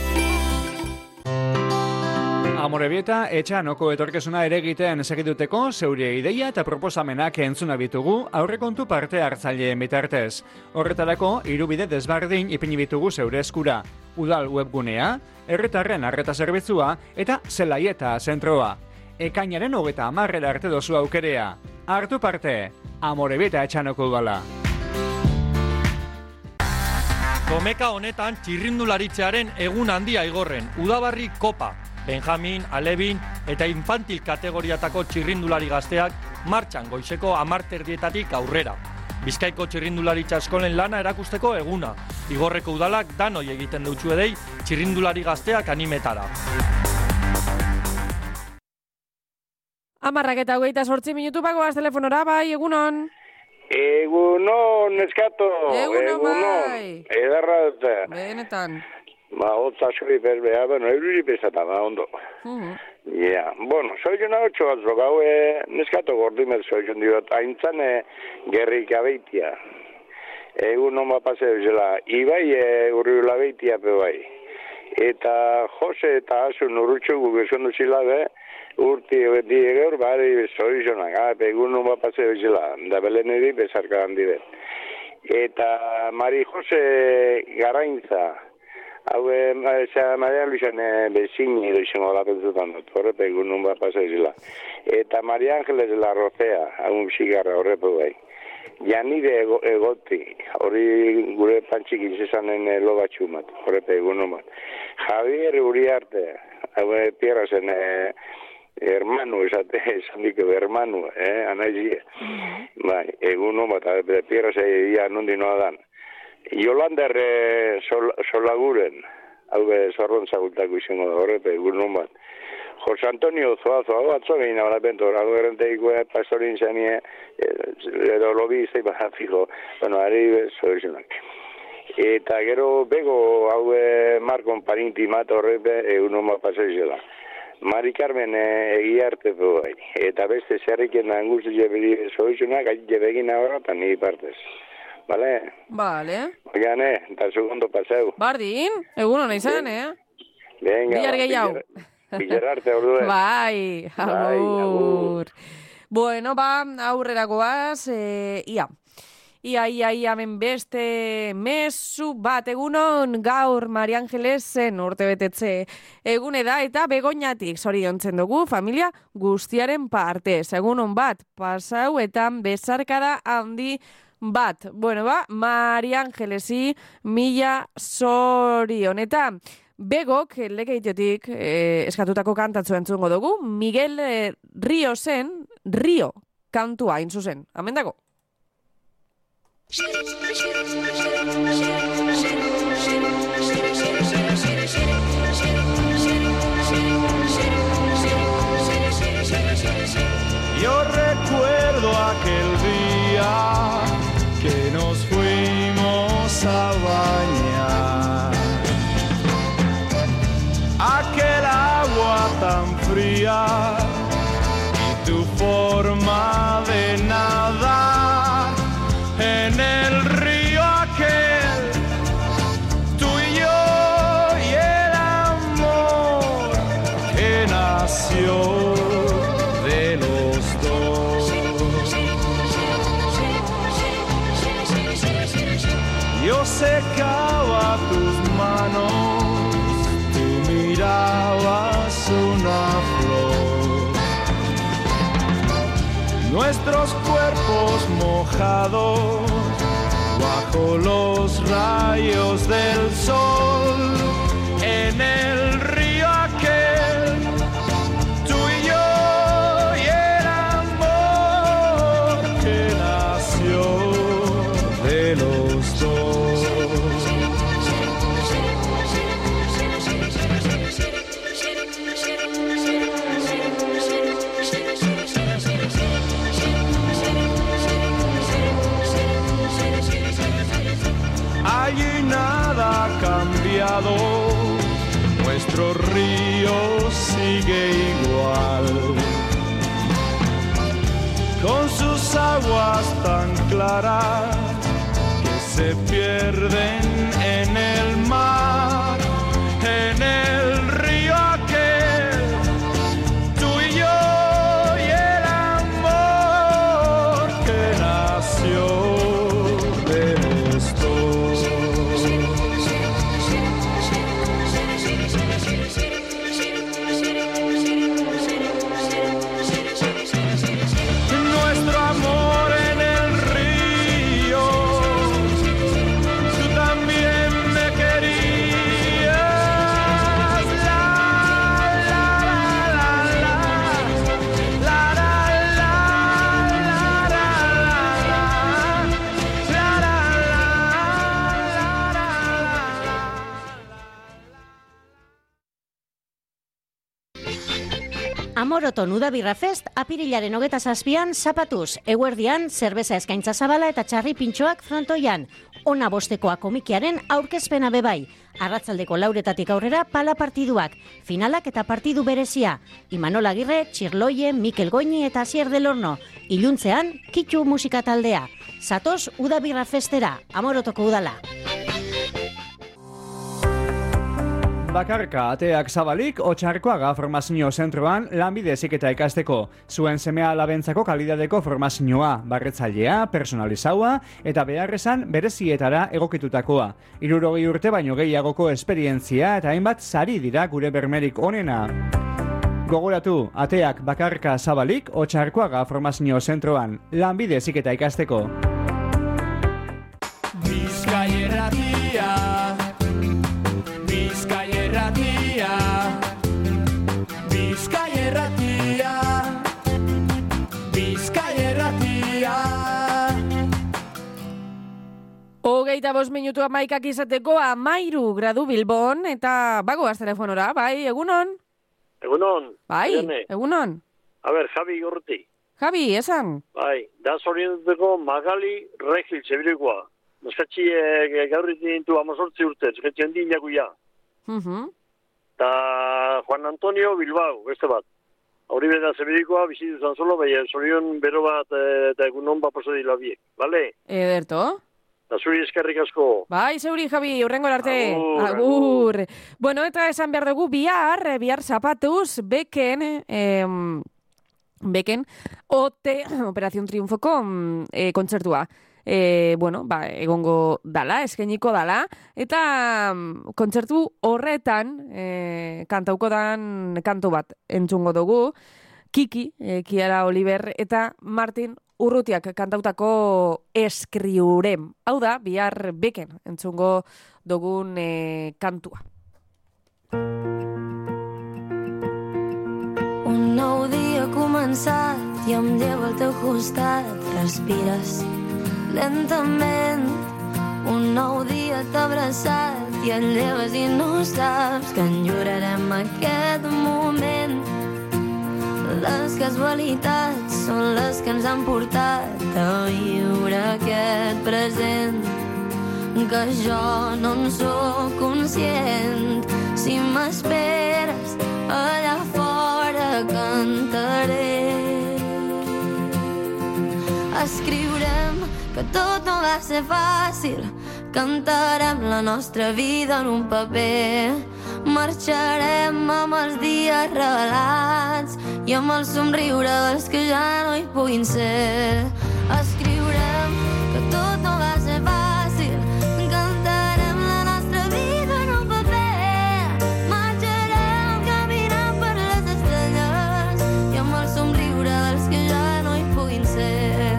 Amorebieta etxanoko etorkezuna ere egiten segituteko zeure ideia eta proposamenak entzuna bitugu aurrekontu parte hartzaileen bitartez. Horretarako hirubide desbardin ipini bitugu zeure eskura. Udal webgunea, herritarren arreta zerbitzua eta zelaieta zentroa. Ekainaren hogeita hamarrera arte dozu aukerea. Hartu parte, Amorebieta etxanoko udala. Domeka honetan txirrindularitzearen egun handia igorren, Udabarri Kopa, Benjamin, Alebin eta infantil kategoriatako txirrindulari gazteak martxan goizeko hamarterdietatik aurrera. Bizkaiko txirrindularitza eskolen lana erakusteko eguna, igorreko udalak danoi egiten dutxu edei txirrindulari gazteak animetara. Amarrak eta hogeita sortzi minutu pagoaz telefonora, bai, egunon. Egunon, neskato. Egunon, bai. Edarra dute. Benetan. Ba, hotza zuri perbea, bueno, eururi pesata, ba, ondo. Uh-huh. Ja, bueno, soizuna otxo batzuk, hau, e, neskato gordimet soizun diot, haintzan e, gerrik abeitia. Egunon bat paseo zela, ibai e, urriula beitia pe bai. Eta Jose eta Asun urrutxu gugezon duzila, be, urti beti egeur, bari zorizonak, egun nun bat paseo izela, da belen edi bezarka handi bet. Eta Mari Jose Garaintza, hau, Maria Luisan bezini edo izango lapentzutan dut, horrepe egun nun bat paseo izela. Eta Maria Ángeles La Rocea, hau zigarra horrepe bai. Janide ego, egoti, hori gure pantxik izesanen lo batxu mat, horrepe egun nun bat. Javier Uriarte, hau pierra zen, eh, hermano, esate, esan dike, hermano, eh, anaizie. Bai, egun hon bat, pierra zeia nondi noa dan. Yolander eh, sol, Solaguren, hau zorron zagultako izango da, horrepe, egun hon bat. Jose Antonio Zoazo, hau atzo behin abalapentor, hau errenteiko pastorin zenie, edo lobi izai bat fijo, bueno, ari zoizunak. Eta gero bego hau Markon Parinti mat horrepe, egun hon bat pasaizela. Mari Carmen egiarte bai, eta beste zerriken angustu jebeli zoizunak, jebegin ahora, eta ni partez. Bale? Bale. Oigan, eh, eta segundo paseu. Bardin, egun hona izan, eh? Venga, Bilar gehiago. Bilararte orduen. Bai, agur. Bueno, ba, aurrera goaz, e, ia. Ia, ia, ia, men beste mezu bat egunon gaur Mari Angelesen urte betetze egune da eta Begoñatik zoriontzen dugu familia guztiaren partez. Egunon bat, pasau eta bezarkada handi bat. Bueno, ba, Mari Angelesi mila zorion eta Begok lekeitetik eh, eskatutako kantatzu entzungo dugu Miguel eh, Riosen Rio kantua hain zuzen. Amen dago. Yo recuerdo aquel día que nos fuimos a bañar, aquel agua tan fría y tu forma de nadar en el río aquel, tú y yo y el amor que nació de los dos. Yo secaba tus manos, tú mirabas una flor, nuestros cuerpos mojados bajo los rayos del sol en el río aquel, tú y yo y el amor que nació de los dos. Allí nada ha cambiado, nuestro río sigue igual, con sus aguas tan claras que se pierden en el mar, en el río aquel, tú y yo y el amor que nació de los dos. Nuestro amor en el río, tú también Amoroton Udabirra Fest apirilaren hogeta zazpian zapatuz, eguerdian zerbeza eskaintza zabala eta txarri pintxoak frontoian. Ona bostekoa komikiaren aurkezpena bebai. Arratzaldeko lauretatik aurrera pala partiduak, finalak eta partidu berezia. Imanol Agirre, Txirloie, Mikel Goñi eta Asier del Horno. Iluntzean, Kitxu musika taldea. Zatoz Udabirra Festera, Amorotoko udala. Bakarka ateak zabalik, Otxarkoaga formazio zentroan lanbide heziketa ikasteko. Zuen semea alabentzako kalidadeko formazioa, barretzailea, personalizaua eta beharrezan berezietara egokitutakoa. Hirurogei urte baino gehiagoko esperientzia eta hainbat sari dira gure bermerik onena. Gogoratu, ateak bakarka zabalik, Otxarkoaga formazio zentroan lanbide heziketa ikasteko. Bizkaierratia Bizkaierratia Bizkaierratia Bizkaierratia Hogeita bost minutu amaikak izateko amairu gradu Bilbon eta bagoaz telefonora, bai, egunon? Egunon. Bai, Irene. egunon. A ver, Javi Gorti. Javi, esan? Bai, da zorioneteko Magali Regil Zebirekoa. Noskatxi e, gaurritin dintu amazortzi urte, noskatxi handi inakuia. Uh-huh. Ta Juan Antonio Bilbao, beste bat. Hori beda Zebirekoa, bizitu zan solo, bai, zorion bero bat eta egunon bat paso dila biek, bale? Ederto. Da zuri eskerrik asko. Bai, zeuri, Javi, urrengo arte. Agur, agur. Bueno, eta esan behar dugu bihar, bihar zapatuz, beken, eh, beken, ote, Operación Triunfoko eh, kontzertua. E, bueno, ba, egongo dala, eskainiko dala, eta mm, kontzertu horretan e, kantauko dan kantu bat entzungo dugu, Kiki, e, Kiara Oliver eta Martin Urrutiak kantautako Eskriurem. Hau da, bihar beken entzungo dugun e, kantua. Un nou dia ha començat i em llevo al teu costat, respires lentament. Un nou dia t'ha abraçat i et lleves i no saps que enyorarem aquest moment. Les casualitats són les que ens han portat a viure aquest present, que jo no en sóc conscient. Si m'esperes allà fora cantaré. Escriurem que tot no va ser fàcil, cantarem la nostra vida en un paper, marxarem amb els dies revelats i amb el somriure dels que ja no hi puguin ser. Escriurem que tot no va ser fàcil, cantarem la nostra vida en un paper, marxarem caminant per les estrelles i amb el somriure dels que ja no hi puguin ser.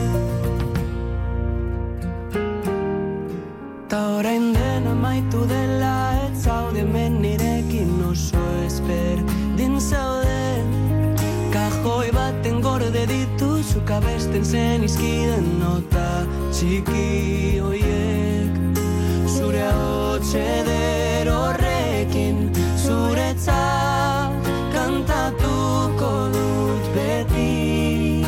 Ta orain dena maitu dela, ez zaude hemen nirekin oso ezberdin zaude. Kajoi baten gorde dituzu kabesten zen izkiden nota txiki hoiek. Zure ahots eder horrekin zuretzat kantatuko dut beti.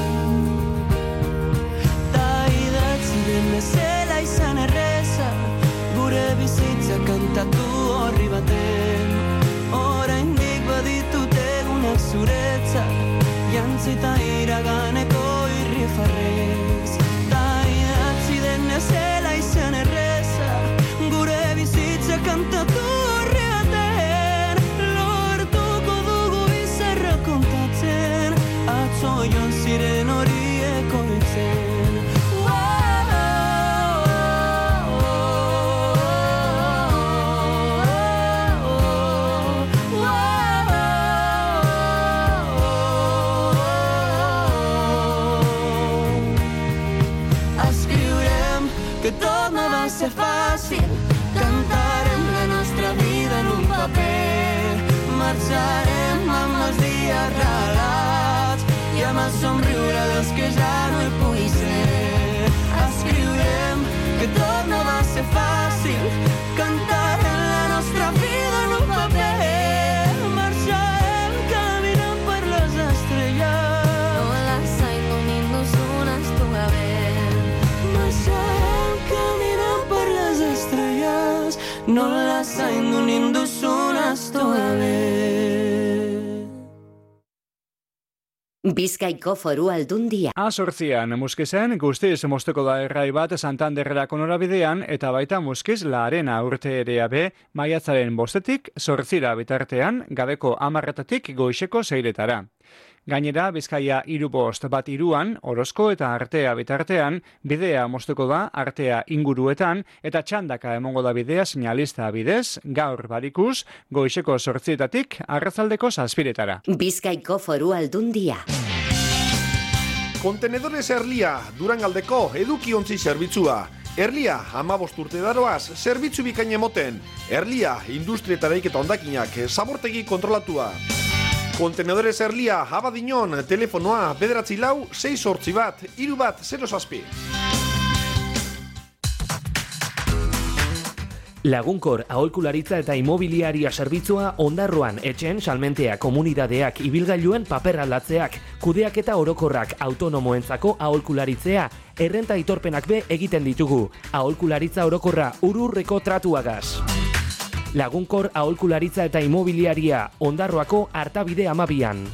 Ta idatzi den bezala izan erreza, gure bizitza kantatu horri baten. Oraindik baditut egunak zuretzat, jantzi eta iraganeko irrifarrez. Ta idatzi den ezela izan erreza, gure bizitza kantatu horri baten. Lortuko dugu bizarra kontatzen, atzo joan ziren horiek oroitzen. Que tot no va ser fàcil, cantarem la nostra vida en un paper, marxarem amb els dies regalats i amb el somriure dels que ja no hi pugui ser. Escriurem que tot no va ser fàcil, cantarem la nostra vida en un paper, marxarem caminant per les Bizkaiko Foru Aldundia. Azortzian, Muskizen, guztiz mosteko da errai bat Santanderrako norabidean, eta baita Muskiz La Arena urte ere be, maiatzaren bostetik, zortzira bitartean, gabeko amarretatik goizeko zeiretara. Gainera, Bizkaia hiru bost bat iruan, Orozko eta Artea bitartean, bidea mosteko da Artea inguruetan, eta txandaka emongo da bidea sinalista bidez, gaur barikuz, goizeko zortzietatik, arratzaldeko zazpiretara. Bizkaiko Foru Aldundia. Kontenedores Erlia, Durangaldeko edukiontzi zerbitzua. Erlia, hamabost urte daroaz, zerbitzu bikain emoten. Erlia, industria eta eraiketa hondakinak, zabortegi kontrolatua. Kontenedores Erlia, Abadiñon, telefonoa, bederatzi lau, sei sortzi bat, hiru bat, zero zazpi. Lagunkor aholkularitza eta imobiliaria zerbitzua ondarroan etxen salmentea komunidadeak ibilgailuen paper aldatzeak, kudeak eta orokorrak autonomoentzako aholkularitzea, errenta aitorpenak be egiten ditugu, aholkularitza orokorra ururreko tratuagaz. Lagunkor aholkularitza eta imobiliaria ondarroako Artabide amabian.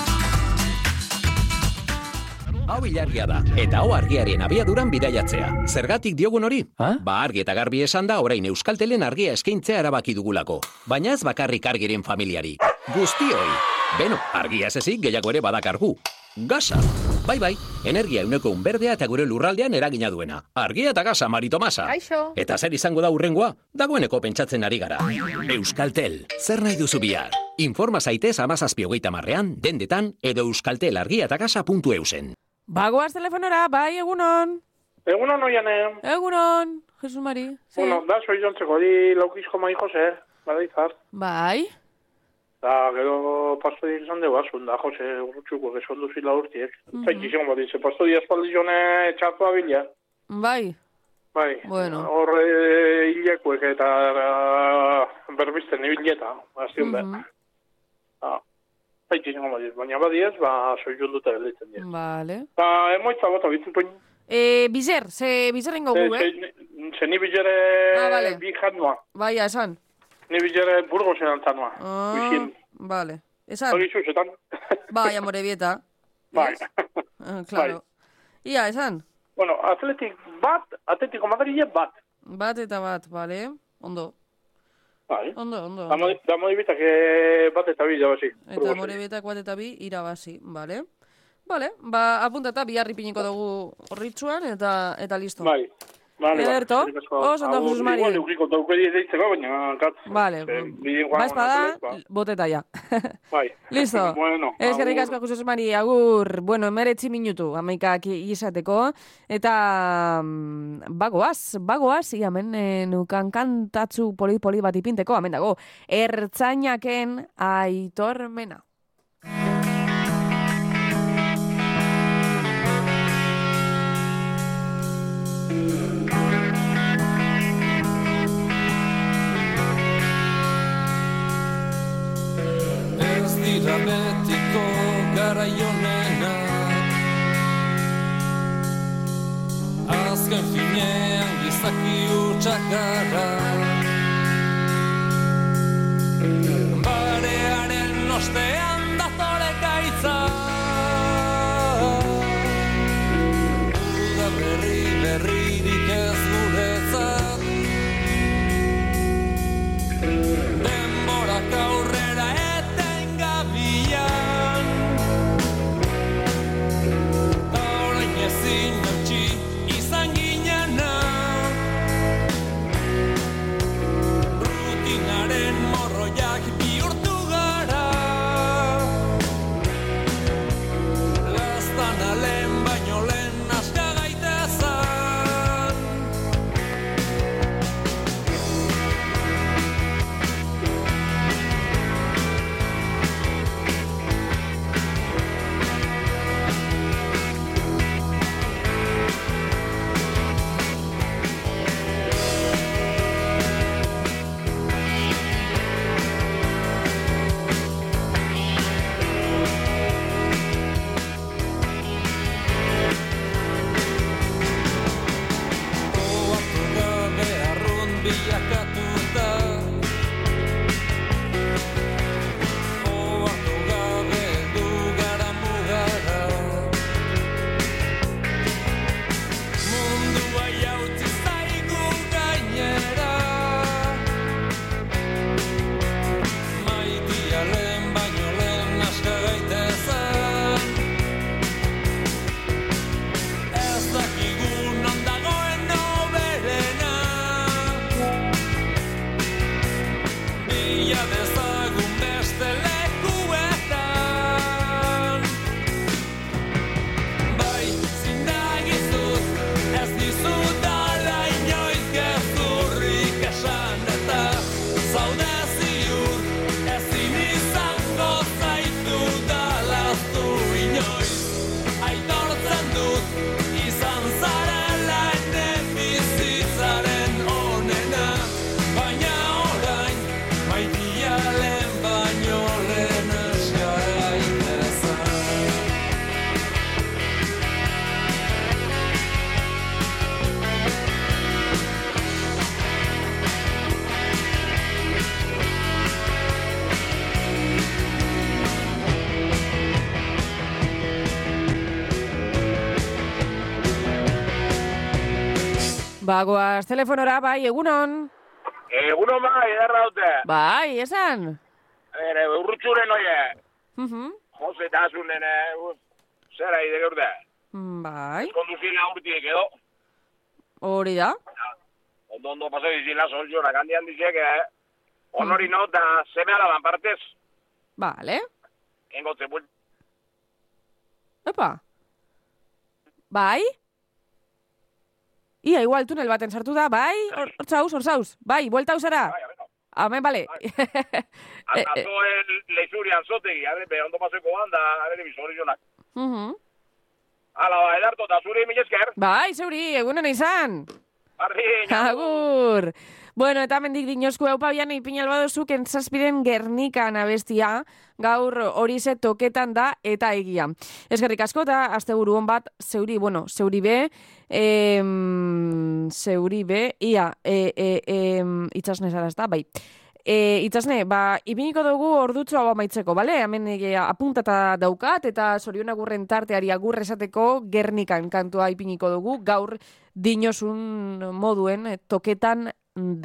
Hau ilargia da, eta hau argiaren abiaduran bidaiatzea. Zergatik diogun hori? Ha? Ba argi eta garbi esan da orain Euskaltelen argia eskaintzea erabaki dugulako. Baina ez bakarrik argiren familiari. Guztioi! Beno, argia ez ezik gehiago ere badakargu. Gasa! Bai, bai, energia euneko unberdea eta gure lurraldean eragina duena. Argia eta gasa, Mari Tomasa. Kaixo. Eta zer izango da hurrengoa? Dagoeneko pentsatzen ari gara. Euskaltel, zer nahi duzu bihar? Informa zaitez amazazpi hogeita marrean, dendetan, edo euskaltel argia eta gasa puntu eusen. Bagoaz telefonora, bai, egunon. Egunon oiane. Egunon, Jesus Mari. Sí. Bueno, da, soy jontzeko, di laukizko mai Jose, bada izar. Bai. Da, gero pasto dik izan dugu azun, da, Jose, urrutxuko, que son duzila urtiek. Mm-hmm. Zaitizimo, bat dice, pasto di espaldi jone txatu abilia. Bai. Bai. Bueno. Horre e, hilekuek eta uh, berbizten ibileta, azien mm-hmm. behar. Ah. Baina badiez, ba, soizun dute gelitzen dira. Vale. Ba, emoitza bota bitzutun. Eh, bizer, ze bizerren gogu, eh? Ze ni bizere ah, vale. bi jatnoa. Baia, esan. Ni bizere Burgosen antzanoa. Ah, Uixin. vale. Esan. Hori zuzetan. Bai, Amorebieta. Bai. Ah, claro. Bai. Ia, esan. Bueno, atletik bat, atletiko Madrile bat. Bat eta bat, vale. Ondo. Bai. Ondo, ondo. Da modibitak bat eta bi irabazi. Eta morebitak bat eta bi irabazi, bale. Bale, ba, apuntata biharri piniko dugu horritzuan eta eta listo. Bai. Vale, Ederto, oso ondo, Jesus Mari. Igual, eukiko daukeri deitzeko, baina, kat. Vale, ba espada, boteta ya. Bai. Listo. Bueno, ez gerrik asko, Jesus Mari, agur, bueno, emeretzi minutu, amaikak izateko, eta bagoaz, bagoaz, iamen, nukan kantatzu poli-poli bat ipinteko, amen dago, Ertzainaken aitormena. Dira betiko garaionena, azken finean gizaki hutsak gara. Barearen ostean datore gaitza, uda berri berririk ez guretzat, denborak aurrera bian orain ezin eutxi izan ginena rutinaren morroiak bihurtu gara lastan alen baino lehen aska gaitezan Bagoaz telefonora, bai, egunon. Egunon bai, edarra dute. Bai, esan. Ere, urrutxuren oie. Uh-huh. Jose eta azunen, zera ide geurde. Bai. Konduzila urtiek edo. Hori da. Ondo, ondo, paseo dizila solzionak handian dizek, eh? Honori no, da seme alaban partez. Vale. Engotze, buen. Epa. Bai? Ia, igual tunel baten sartu da, bai? Hor zauz, hor zauz. Bai, buelta usara. Amen, bale. Ato el leizurian zotegi, arrepe, ondo paseko banda, arrepe, bizorizionak. Uh-huh. Ala, ba, edarto, da zuri milezker. Bai, zeuri, egunen izan. Bardin. Agur. Bueno, eta mendik dinosku eupabian ipinal badozuk entzazpiren Gernikan abestia, gaur hori ze toketan da eta egia. Eskerrik asko eta asteburu on bat zeuri, bueno, zeuri be, em, zeuri be, ia, e, e, e, itzasne zara ez da, bai. E, itzasne, ba, ipiniko dugu ordutzu hau amaitzeko, bale? Hemen e, apuntata daukat eta zorionagurren tarteari agur esateko Gernikan kantua ipiniko dugu, gaur dinosun moduen e, toketan da.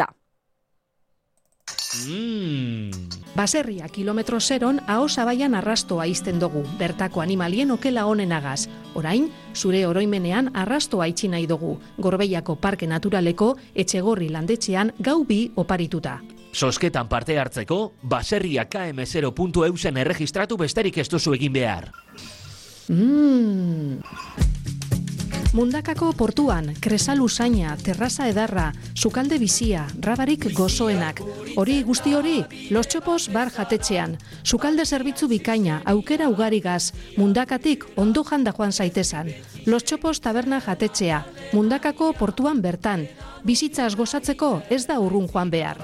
Mm. Baserria kilometro zeron aho zabaian arrastoa izten dugu, bertako animalien okela honenagaz. Orain, zure oroimenean arrastoa itxi nahi dugu, Gorbeiako Parke Naturaleko Etxegorri landetxean gau bi oparituta. Sosketan parte hartzeko, baserria K M zero puntu E U zen erregistratu besterik ez duzu egin behar. Mm. Mundakako portuan, kresalu zaina, terraza edarra, sukalde bizia, rabarik gozoenak. Hori guzti hori, Los Txopos bar jatetxean. Sukalde zerbitzu bikaina, aukera ugarigaz, mundakatik ondo janda joan zaitezan. Los Txopos taberna jatetxea, Mundakako portuan bertan. Bizitzaz gozatzeko ez da urrun joan behar.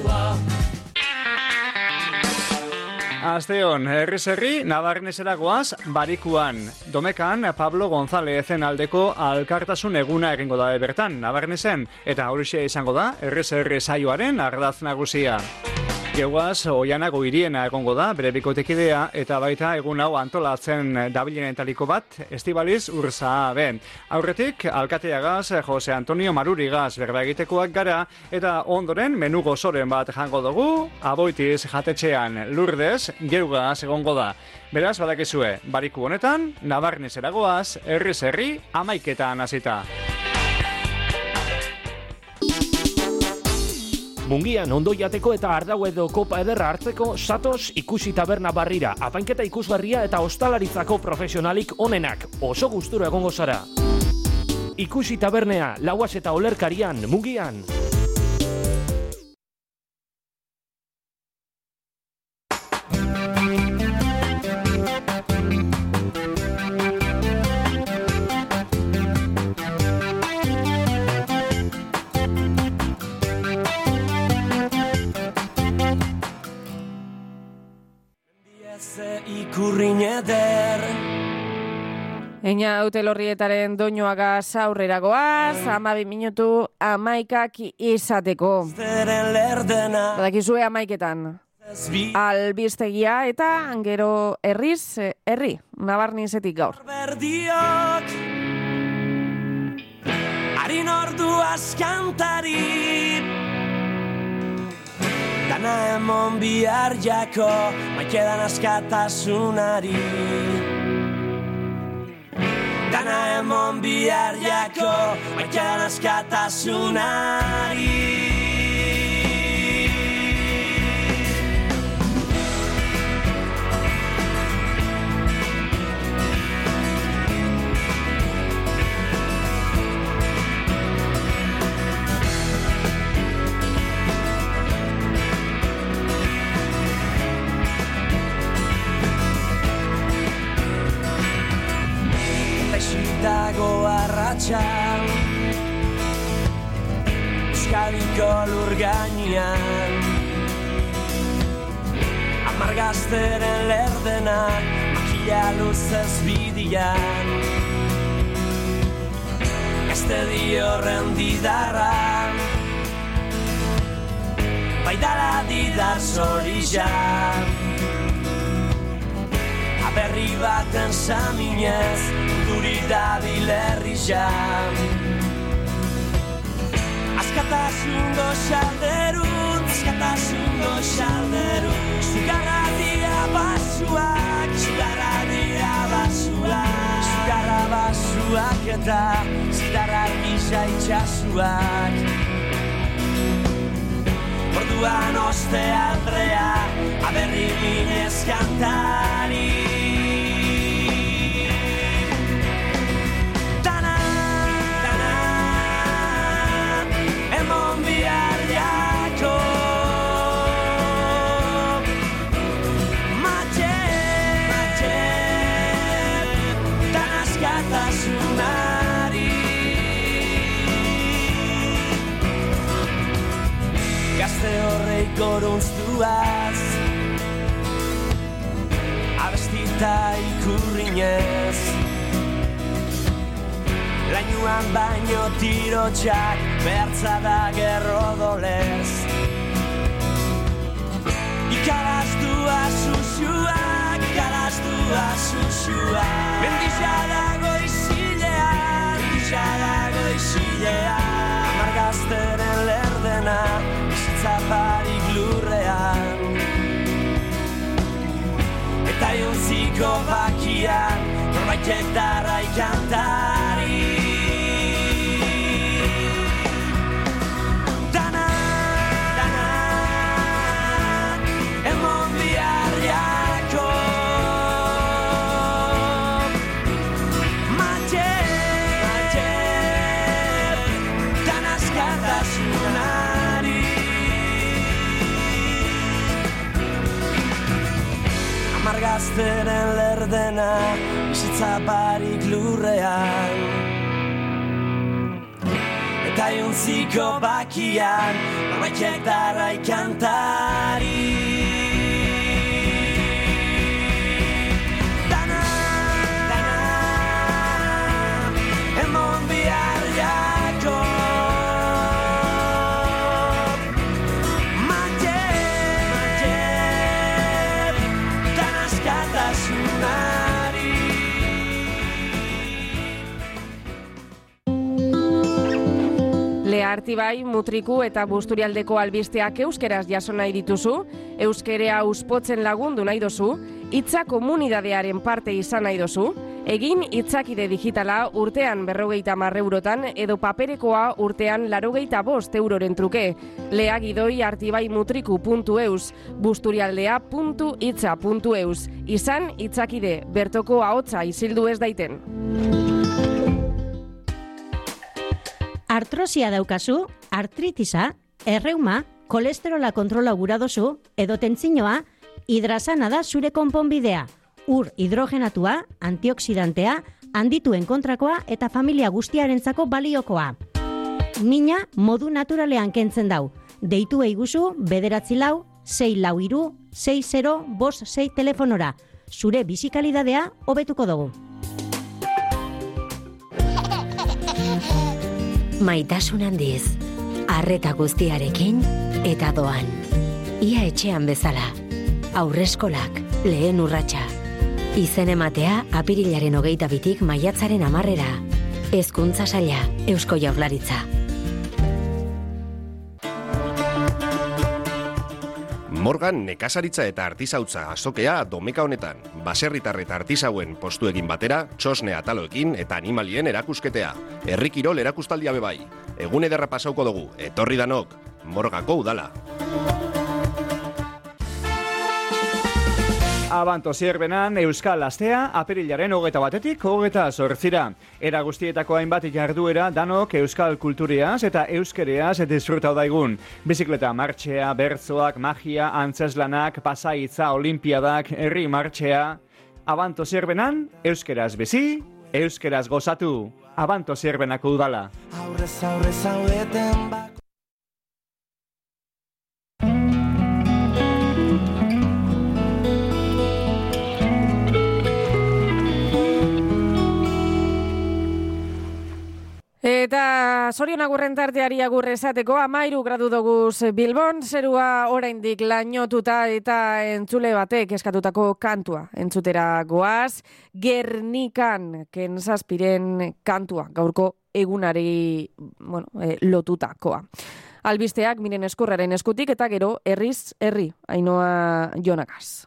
Asteon, herriz herri, Nabarnesera goaz, Barikuan. Domekan, Pablo Gonzalezen aldeko alkartasun eguna egingo da bertan, Nabarnesen, eta horixe izango da, herriz herri saioaren ardaz nagusia. Geuaz, Oianago hiriena egongo da, bere bikotekidea, eta baita egun hau antolatzen dabilenetariko bat, Estibaliz Urza ben. Aurretik, alkateagaz, Jose Antonio Marurigaz berba egitekoak gara, eta ondoren menu gozoren bat jango dugu, Aboitiz jatetxean Lurdez, geugaz egongo da. Beraz, badakizue, Bariku honetan, Nabarnesera goaz, herriz herri, amaiketan hasita. Mungian ondo jateko eta ardau edo kopa ederra hartzeko satoz ikusi taberna barrira, apainketa ikusgarria eta ostalaritzako profesionalik onenak, oso gustura egongo zara. Ikusi tabernea, Lauas eta Olerkarian, Mungian. Ikurrin eder Eina Utelorrietaren doinoagaz aurrera goaz, amabi minutu amaikak izateko. Badakizue amaiketan. Albiztegia eta gero herriz, herri, Nabarnizetik gaur. Berdiok harin ordu askantari dana emon bihar jako maikedan askatasunari. Dana emon bihar jako maikedan askatasunari. Dago arratxa Euskadiko lur gainean Amargazteren lerdenak Makila luzez bidian Este diorren didarra Baidara didar zorizan Aberri baten saminez Duri dabil herri jam Askatasun goxalderun, askatasun goxalderun. Sugarra dia basuak, sugarra dia basuak. Sugarra basuak eta zitarra gisa itxasuak. Orduan oste aldrea, aberri minez kantari. Dana, dana, emon biharriako. Mate, mate, dana askatasunari. Gazte horrei gorunztuaz, abestita ikurrinez. Lainuan baino tirotxak, bertza da gerrodolez. Ikaraztua susuak, ikaraztua susuak. Mendizia dago izilean, mendizia dago izilean. Amargazteren lerdena, zaparik lurrean. Eta jontziko bakian, norbaitek darrai kantari. Dana, dana, emon biharriako. Mate, mate, dana askatasunari. Amargazteren lerdena, bizitza barik lurrean. Eta jontziko bakian, norbaitek darrai kantari. Dana, dana, emon biharriako. Mate, mate, dana askatasunari. Lehartibai, Mutriku eta Busturialdeko albisteak euskeraz jaso nahi dituzu, euskerea uspotzen lagundu nahi dozu, hitza komunidadearen parte izan nahi dozu, egin hitzakide digitala urtean berrogeita hamar eurotan edo paperekoa urtean laurogeita bost euroren truke. Leagidoi artibaimutriku puntu eus, busturialdea puntu hitza puntu eus. Izan hitzakide, bertoko ahotsa isildu ez daiten. Artrosia daukazu, artritisa, erreuma, kolesterola kontrola gura dozu, edo tentzinoa, hidrasana da zure konponbidea. Ur hidrogenatua, antioxidantea, handituen kontrakoa eta familia guztiarentzako baliokoa. Mina modu naturalean kentzen dau. Deitu eiguzu bederatzi lau, sei lau iru, sei zero, bost sei telefonora. Zure bizikalidadea hobetuko dugu. Maitasun handiz, arreta guztiarekin eta doan. Ia etxean bezala, aurreskolak, lehen urratsa. Izen ematea apirilaren hogeita bitik maiatzaren hamarrera. Hezkuntza saila, Eusko Jaurlaritza. Morgan nekazaritza eta artisautza azokea domeka honetan. Baserritar eta artisauen postuekin batera, txosne ataloekin eta animalien erakusketea. Herri kirol erakustaldia bebai. Egun ederra pasauko dugu, etorri danok, Morgako udala. Abanto zierbenan Euskal Astea apirilaren hogeta batetik hogeta zortzira. Era guztietako hainbat jarduera danok euskal kulturiaz eta euskereaz disfrutau daigun. Bizikleta martxea, bertzoak, magia, antzeslanak, pasaitza, olimpiadak, herri martxea. Abanto zierbenan euskeraz bizi, euskeraz gozatu. Abanto zierbenako udala. Aurrez aurrez zaudeten bak. Eta Sorion agurren tarteari agur esateko amairu gradu doguz Bilbon, zerua oraindik lainotuta eta entzule batek eskatutako kantua entzutera goaz, Gernikan Kenzazpiren kantua gaurko egunari, bueno, e, lotutakoa. Albisteak Miren Eskurraren eskutik eta gero herriz herri, Ainhoa Jonakaz.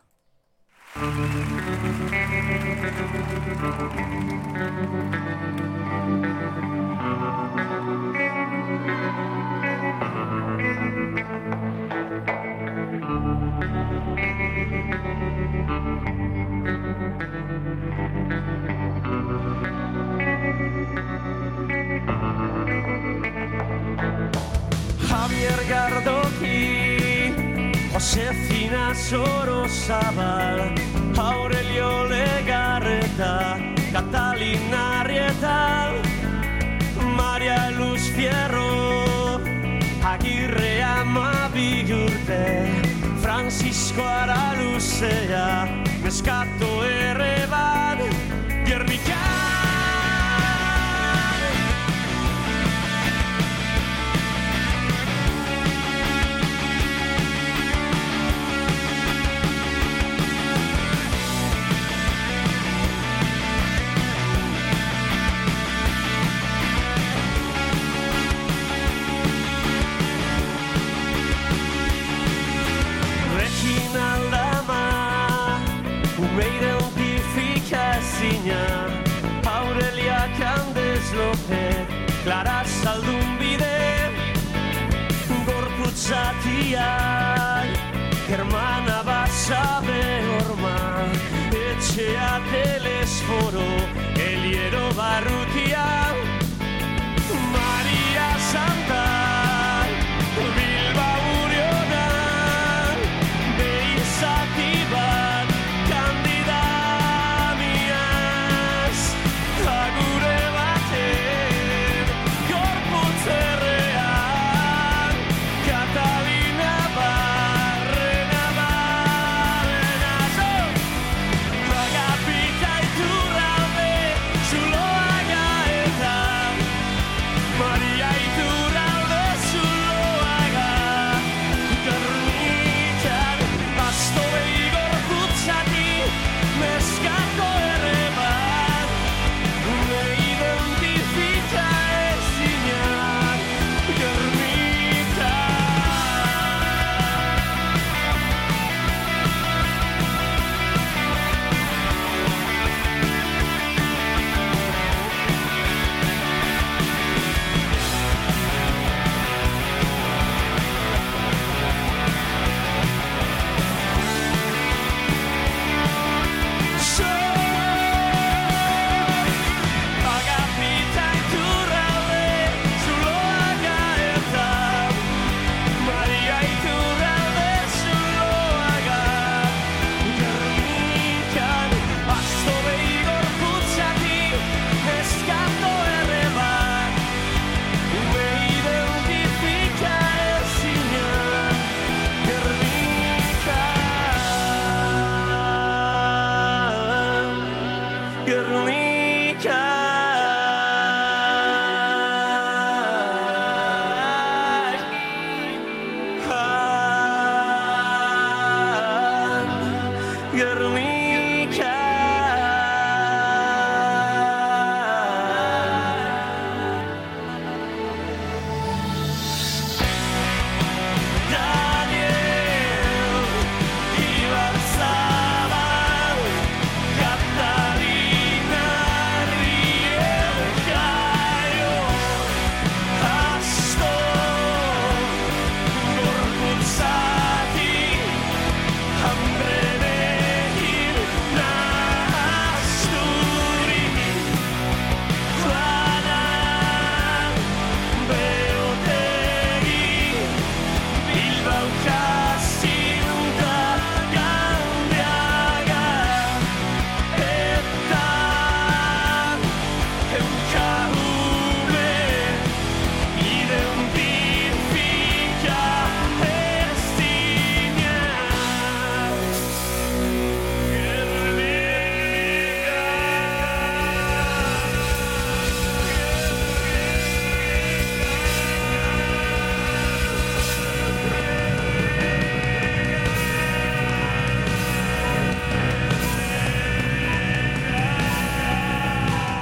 Javier Gardoki, Josefina Sorozabal, Aurelio Legarreta, Catalina Arrieta, Maria Luz Fierro, Agirre Amabigurte, Francisco Araluzea, Nescato Erreban, Guernica. Aurelia Candes López, Clara Zaldunbide, Gorputzatiak, Germana Basabe Orma, Etxea Telesforo, Eliero Barrutia, Maria Santa, Bilbao Uriona, Beizatibat, Candida. Bilbao